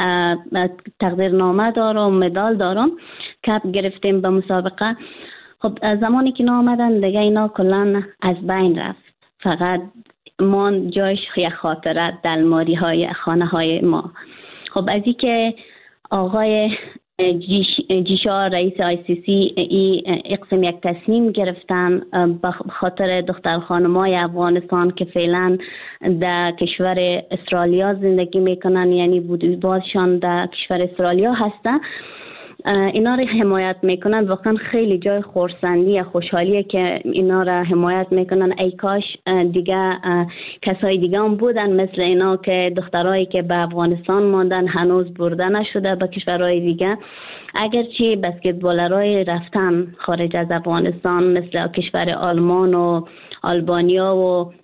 تقدیرنامه دارم، مدال دارم، کپ گرفتیم به مسابقه. خب زمانی که نامدن دیگه اینا کلن از بین رفت، فقط ما جایش یک خاطره دلماری های خانه های ما. خب از این که آقای جیش، جیشا رئیس آی سی سی ای اقسم یک تصمیم گرفتن به خاطر دختر خانمای افغانستان که فعلا در کشور استرالیا زندگی میکنن، یعنی بازشان در کشور استرالیا هستن، اینا را حمایت میکنن. واقعا خیلی جای خورسندی و خوشحالیه که اینا را حمایت میکنن. ای کاش دیگه کسای دیگه هم بودن مثل اینا که دخترایی که به افغانستان ماندن هنوز برده نشده به کشورهای دیگه. اگرچه بسکتبالرای رفتن خارج از افغانستان مثل کشور آلمان و آلبانیا و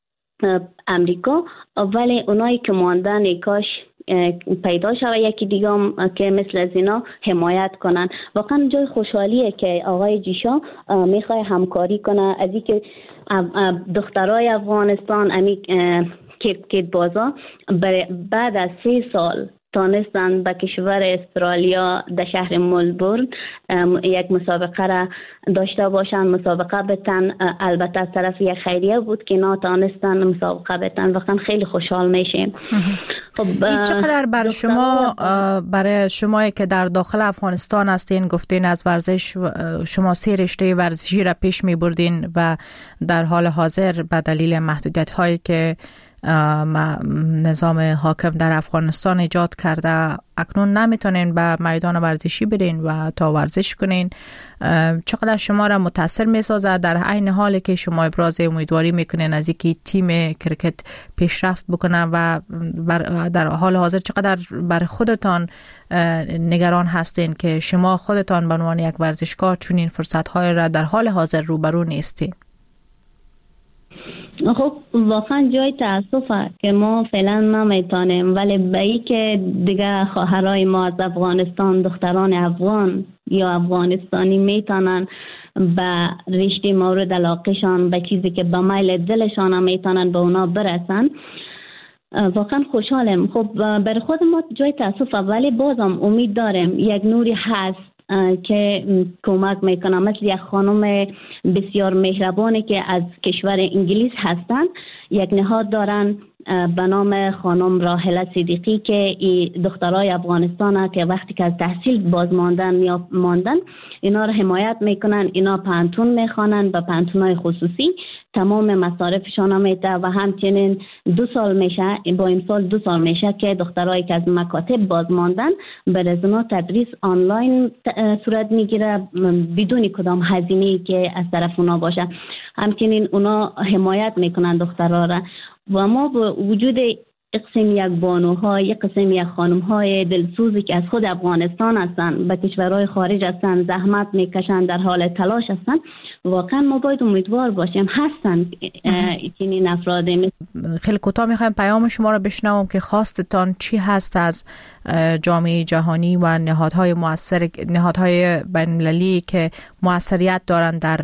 امریکا، ولی اونایی که ماندن ای کاش پیدا شوه یکی دیگه هم که مثل از اینا حمایت کنن. واقعا جای خوشحالیه که آقای جیشا میخواه همکاری کنه از این که دخترای افغانستان امی کرکت بازا بعد از سه سال تانستن به کشور استرالیا در شهر ملبورن یک مسابقه را داشته باشن، مسابقه بتن. البته از طرف یک خیریه بود که نا تانستن مسابقه بتن. واقعا خیلی خوشحال میشیم. خب این چقدر برای شما، برای شما که در داخل افغانستان هستین، گفتین از ورزش شما سه رشته ورزشی را پیش می بردین و در حال حاضر به دلیل محدودیت هایی که نظام حاکم در افغانستان ایجاد کرده اکنون نمیتونین به میدان ورزشی برین و تا ورزش کنین. چقدر شما را متاثر میسازه در عین حالی که شما ابراز امیدواری میکنین از اینکه تیم کرکت پیشرفت بکنه و در حال حاضر چقدر برای خودتان نگران هستین که شما خودتان به عنوان یک ورزشکار چنین فرصت‌های را در حال حاضر روبرو نیستین؟ خب واقعا جای تاسفه که ما فعلا نمیتونیم، ولی به این که دیگه خواهرای ما از افغانستان، دختران افغان یا افغانستانی میتونن به رشته مورد علاقهشان، به چیزی که به میل دلشان میتونن به اونا برسن، واقعا خوشحالم. خب برای خود ما جای تاسفه، ولی بازم امید داریم یک نوری هست که کمک میکنه. مثل یک خانم بسیار مهربانی که از کشور انگلیس هستن، یک نهاد دارن به نام خانم راحله صدیقی که ای دخترای افغانستان که وقتی که از تحصیل باز ماندن یا ماندن اینا رو حمایت میکنن. اینا پانتون میخوانن و پانتونای خصوصی، تمام مصارفشان میده و همچنین دو سال میشه، با این سال دو سال میشه که دخترایی که از مکاتب باز ماندن به اونا تدریس آنلاین صورت میگیره بدون کدام هزینه‌ای که از طرف اونا باشه. همچنین اونا حمایت میکنن دخترها را و ما با وجود قسم یک بانوها، یک قسم یک خانمهای دلسوزی که از خود افغانستان هستند به کشورهای خارج هستند، زحمت میکشند، در حال تلاش هستند، واقعا ما باید امیدوار باشیم هستند چنین افراد. خیلی کوتاه میخوایم پیام شما رو بشنوم که خواستتان چی هست از جامعه جهانی و نهادهای مؤثر، نهادهای بین‌المللی که موثریت دارند در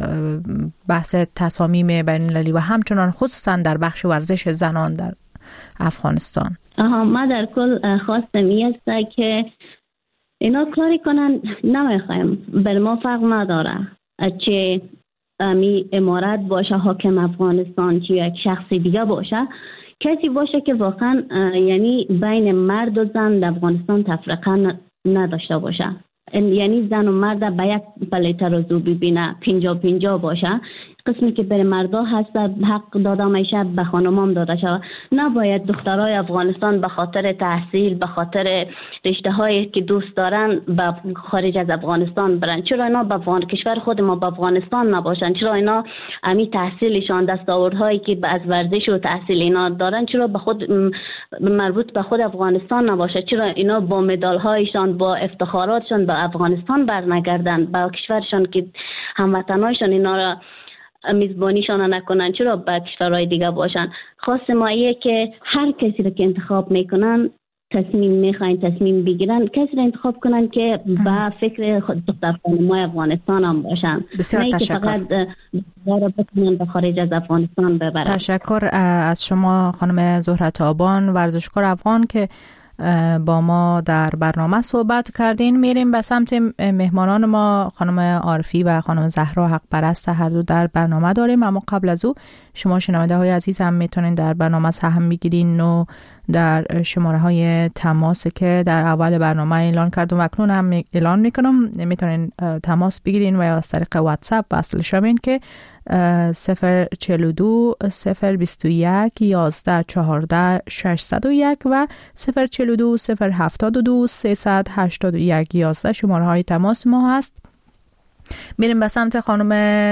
بحث تصامیم بین‌المللی و همچنان خصوصا در بخش ورزش زنان در افغانستان. آها، ما در کل خواستم این است که اینا کاری کنن، نمیخوایم، بر ما فرق نداره چه امی امارت باشه، حاکم افغانستان، چه یک شخص دیگه باشه، کسی باشه که واقعا یعنی بین مرد و زن در افغانستان تفرقه نداشته باشه، یعنی زن و مرد به یک پله ترازو ببینه، پنجاه پنجاه باشه. قسمی که بر مردا هست حق داده میشه به خانمام داده شود. نباید دخترای افغانستان به خاطر تحصیل، به خاطر رشته هایی که دوست دارن به خارج از افغانستان برن. چرا اینا به افغان کشور خود ما به افغانستان نباشن؟ چرا اینا امی تحصیلشان، دستاوردهایی که از ورزش و تحصیل اینا دارن چرا به خود مربوط به خود افغانستان نباشه؟ چرا اینا با مدال هایشان، با افتخاراتشان به افغانستان برنگردن، با کشورشان که هموطنایشان اینا را میزبانیشان نکنن؟ چرا به کشورهای دیگه باشن؟ خاص ما ایه که هر کسی رو که انتخاب میکنن، تصمیم میخواین تصمیم بگیرن، کسی رو انتخاب کنن که به فکر دختر خانمای افغانستان هم باشن، بسیار تشکر. فقط داره بکنن به خارج از افغانستان ببرن. تشکر از شما خانم زهره تابان، ورزشکار افغان که با ما در برنامه صحبت کردین. میریم به سمت مهمانان ما، خانم عارفی و خانم زهرا حق پرست، هر دو در برنامه داریم. اما قبل از او شما شنونده های عزیز هم میتونین در برنامه سهم بگیرین و در شماره های تماس که در اول برنامه اعلان کردم و اکنون هم اعلان میکنم میتونین تماس بگیرین و یا از طریق واتساپ وصل شوین که صفر چهل و دو صفر بیست و یک یازده چهارده ششصد و یک و صفر چهل و دو صفر هفتاد و دو سیصد هشتاد و یک یازده شماره های تماس ما هست. میریم به سمت خانم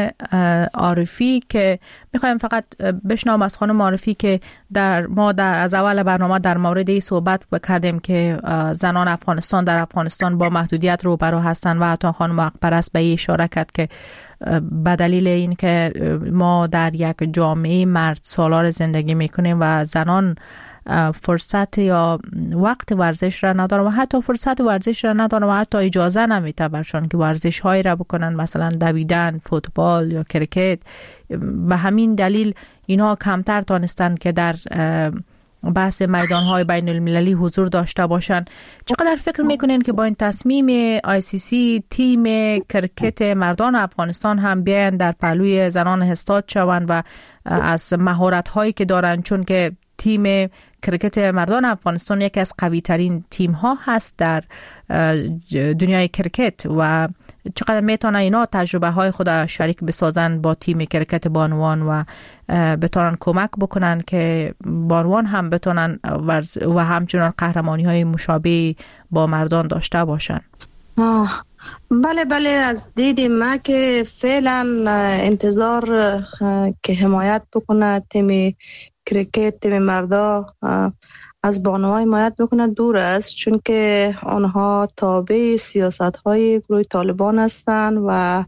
عارفی که میخوایم فقط بشنوم از خانم عارفی که در ما در از اول برنامه در مورد این صحبت کردیم که زنان افغانستان در افغانستان با محدودیت روبرو هستند و حتی خانم حق پرست به این اشاره کرد که به دلیل این که ما در یک جامعه مرد سالار زندگی میکنیم و زنان فرصت یا وقت ورزش را ندارن و حتی فرصت ورزش را ندارن و حتی اجازه نمیده برشان که ورزش هایی را بکنن، مثلا دویدن، فوتبال یا کرکت. به همین دلیل اینها کمتر تانستن که در بحث میدان های بین المللی حضور داشته باشن. چقدر فکر میکنین که با این تصمیم آی سی سی تیم کرکت مردان افغانستان هم بیاین در پهلوی زنان استاد شوند و از مهارت هایی که دارن، چون که تیم کرکت مردان افغانستان یکی از قوی ترین تیم ها هست در دنیای کرکت و چقدر میتونه اینا تجربه های خود شریک بسازن با تیم کرکت بانوان و بتونن کمک بکنن که بانوان هم بتونن و همچنان قهرمانی های مشابه با مردان داشته باشن. آه. بله بله، از دید ما که فعلا انتظار که حمایت بکنه تیم کرکت تیم مردا از بانوان حمایت بکنه دور است، چون که آنها تابع سیاست های گروه طالبان هستند و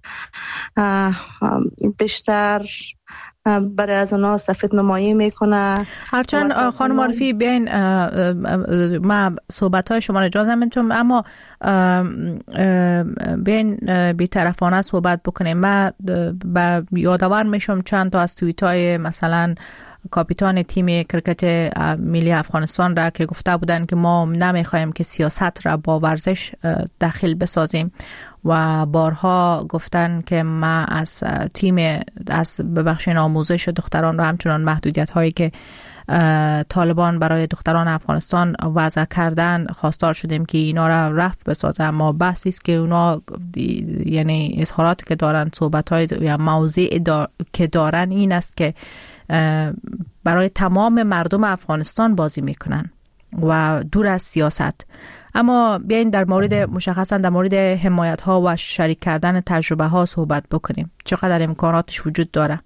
بیشتر برای از اونها سفید نمایی میکنه. هرچند خانم عارفی بیاین ما صحبت های شما اجازه میتونم، اما بیاین بی‌طرفانه صحبت بکنیم. من با یادآور میشم چند تا از توییت های مثلا کاپیتان تیم کرکت ملی افغانستان را که گفته بودن که ما نمیخوایم که سیاست را با ورزش داخل بسازیم و بارها گفتن که ما از تیم از ببخشین آموزش دختران را همچنان محدودیت هایی که طالبان برای دختران افغانستان وضع کردن خواستار شدیم که اینا را رفع بسازه، اما بحثی است که اونا یعنی اظهاراتی که دارن، صحبت‌های یا موضوع دار که دارن این است که برای تمام مردم افغانستان بازی میکنن و دور از سیاست. اما بیاین در مورد مشخصا در مورد حمایت ها و شریک کردن تجربه ها صحبت بکنیم. چقدر امکاناتش وجود داره؟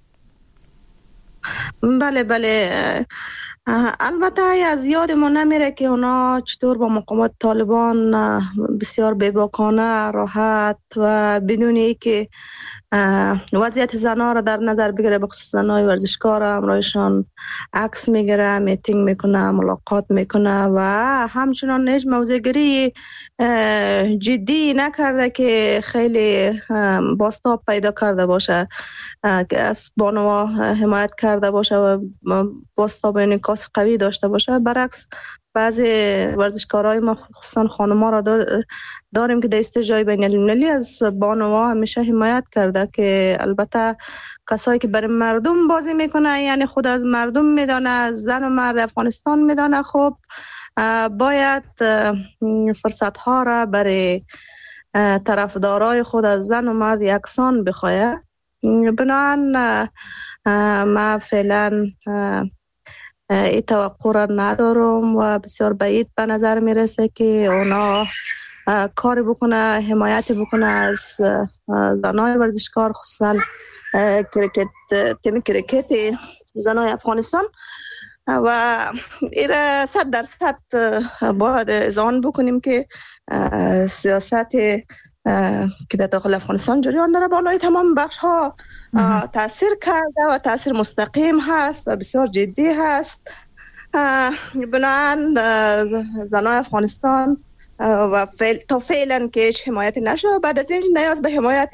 بله بله، البته از یادمون نمیره که اونا چطور با مقاومت طالبان بسیار بی‌باکانه، راحت و بدون که وضعیت زنها را در نظر بگیره، به خصوص زنهای ورزشکار همراهشان عکس میگیره، میتینگ میکنه، ملاقات میکنه و همچنان هیچ موضع‌گیری جدی نکرده که خیلی بازتاب پیدا کرده باشه، که از بانوها حمایت کرده باشه و بازتاب انعکاس قوی داشته باشه. برعکس بعضی ورزشکارای ما خصوصا خانم‌ها را داریم که در استجای بین المللی از بانوها همیشه حمایت کرده، که البته کسایی که برای مردم بازی میکنه، یعنی خود از مردم میدانه، زن و مرد افغانستان میدانه، خب باید فرصت ها را برای طرفدارای خود از زن و مرد یکسان بخواه. بنابراین ما فعلا این توقع را ندارم و بسیار بعید به نظر میرسه که اونا کاری بکنه، حمایت بکنه از زنای ورزشکار، خصوصا کرکت، تیم کرکت زنای افغانستان. و ایره صد درصد باید اذعان بکنیم که سیاست که در داخل افغانستان جریان داره بالای تمام بخش ها تاثیر کرده و تاثیر مستقیم هست و بسیار جدی هست. بنابراین زنای افغانستان و فعل تا فعلا که هیچ حمایتی نشده، بعد از این نیاز به حمایت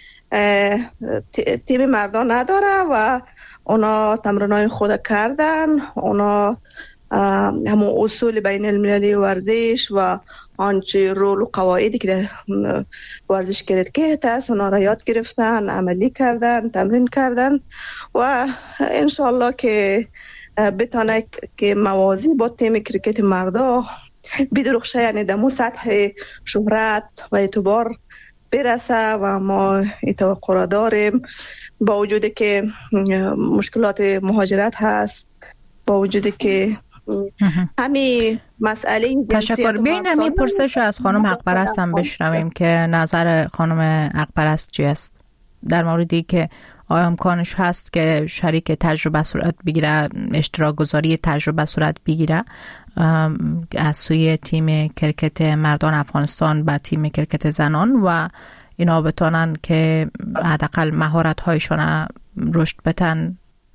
تیم مردان نداره و اونا تمرینای خود کردن، اونا همون اصول بین المللی ورزش و آنچه رول و قواعدی که در ورزش کرکت هست اونا را یاد گرفتن، عملی کردن، تمرین کردن و انشالله که بتانه که موازی با تیم کرکت مردا بدرخشه، یعنی دمو سطح شهرت و اعتبار برسه و ما توقع را داریم. با وجودی که مشکلات مهاجرت هست، با وجودی که همین مسئله تشکر. بین همین پرسش از خانم حقپرست هم بشنویم که نظر خانم حقپرست چی است در موردی که آیا امکانش هست که شریک تجربه صورت بگیره، اشتراک گذاری تجربه صورت بگیره از سوی تیم کرکت مردان افغانستان با تیم کرکت زنان و اینا بتونن که حداقل مهارت هایشون رشد بتن.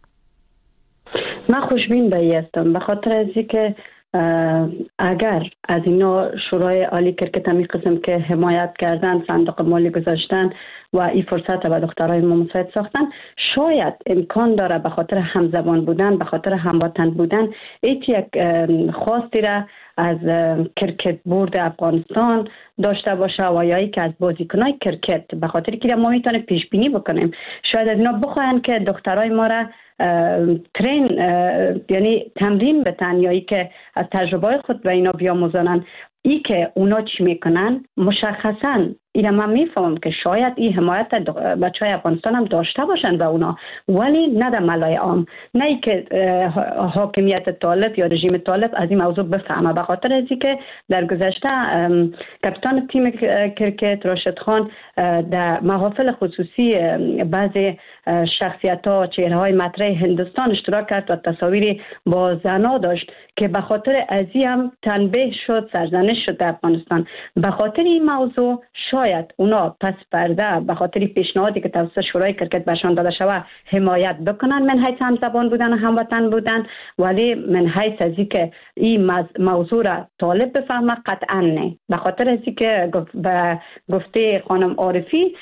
من خوشبین به این هستم، به خاطر از اینکه اگر از اینا شورای عالی کرکت همی قسم که حمایت کردن، صندوق مالی گذاشتن و این فرصت به دخترای ما مساعد ساختن، شاید امکان داره به خاطر همزبان بودن، به خاطر هموطن بودن، ایتی یک خواستی را از کرکت بورد افغانستان داشته باشه و یا ای که از بازیکنای کرکت، به خاطر که ما میتونه پیش بینی بکنیم، شاید از اینا بخواین که دخترای ما را ترین یعنی تمرین بتن یا ای که از تجربه خود به اینا بیاموزانن. ای که اونا چی میکنن مشخصا اینا من میفهمم که شاید این حمایت بچه های افغانستان هم داشته باشن به اونا، ولی نه در ملای عام، نه ای که حاکمیت طالب یا رژیم طالب از این موضوع بفهمه. به خاطر از این که در گذشته کپتان تیم کرکت راشد خان در محافل خصوصی بعضی شخصیت ها، چهره های مطرح هندوستان اشتراک کرد و تصاویری با زنا داشت که به خاطر از این هم تنبیه شد، سرزنش شد در افغانستان. به خاطر این موضوع شاید اونا پس پرده به خاطر پیشنهادی که توسط شورای کرکت بهشان داده شود حمایت بکنن من حیث هم زبان بودن و هموطن بودن، ولی من حیث از این که این موضوع را طالب بفهمه قطعا نه. به خاطر از این که به گفته خانم عارفی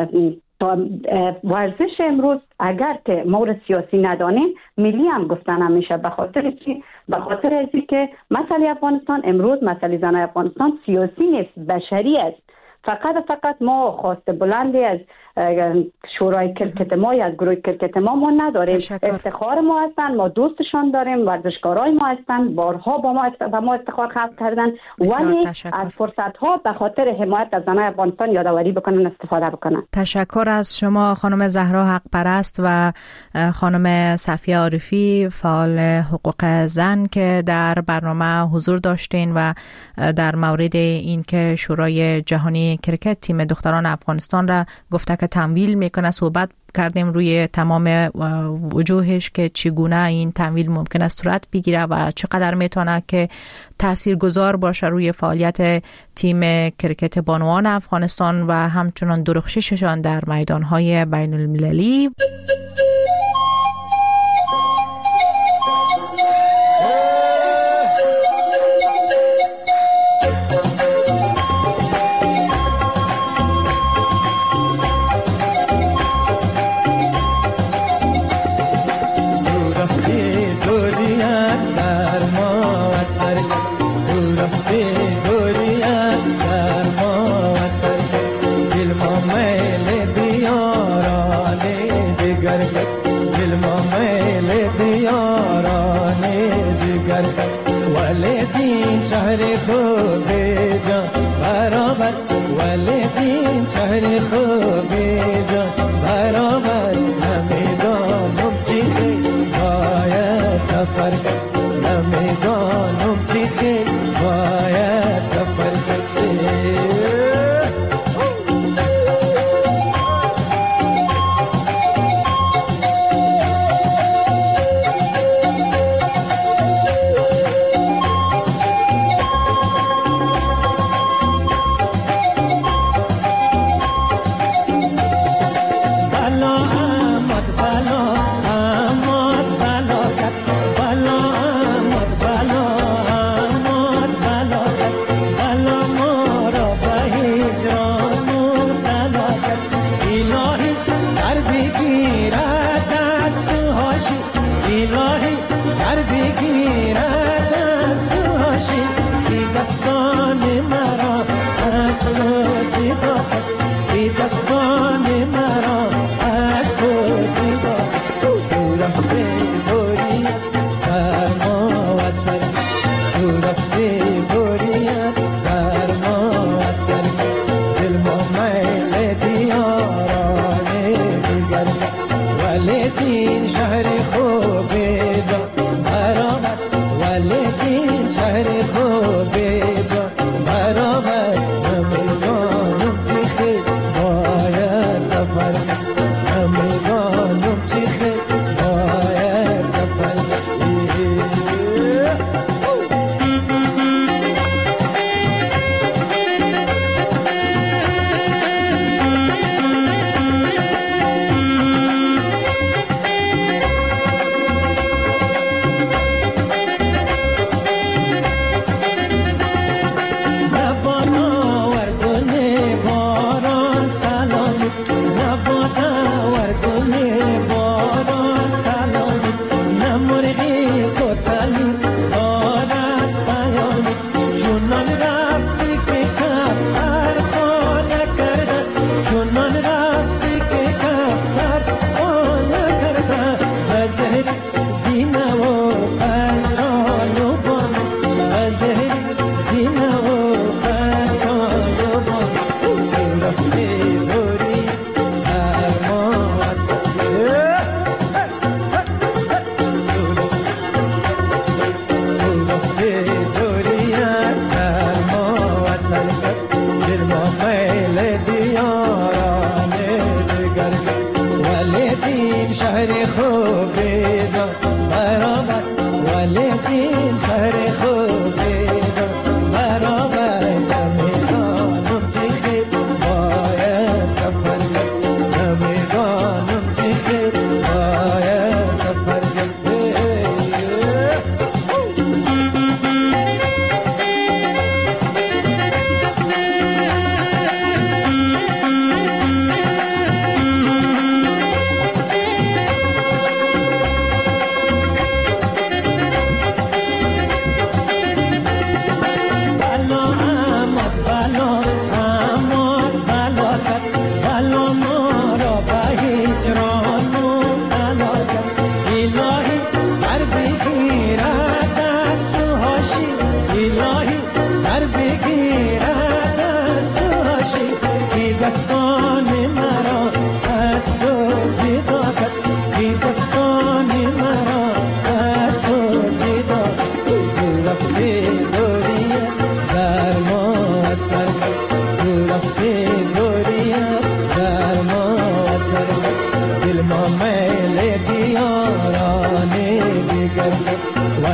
ورزش امروز اگر که مورد سیاسی ندانیم ملی هم گفتن همیشه، به خاطر چی؟ به خاطر از این که مسئله افغانستان امروز مسئله زنای افغانستان سیاسی نیست، بشری است. فقط فقط ما خواست بلندی از شورای کرکت ما یا از گروه کرکت ما ما نداریم. تشکر. افتخار ما هستن، ما دوستشان داریم، ورزشکارای ما هستن، بارها با ما با ما افتخار خلق کردن، ولی تشکر. از فرصت ها به خاطر حمایت از زنان افغانستان یادآوری بکنن، استفاده بکنن. تشکر از شما خانم زهرا حق پرست و خانم صفیه عارفی فعال حقوق زن که در برنامه حضور داشتین و در مورد این که شورای جهانی کرکت تیم دختران افغانستان را گفته که تمویل میکنه صحبت کردیم روی تمام وجوهش که چگونه این تمویل ممکن است صورت بگیره و چقدر میتونه که تاثیرگذار باشه روی فعالیت تیم کرکت بانوان افغانستان و همچنان درخشششان در میدانهای بین المللی.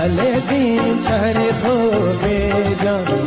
خالدین شهر خوب جان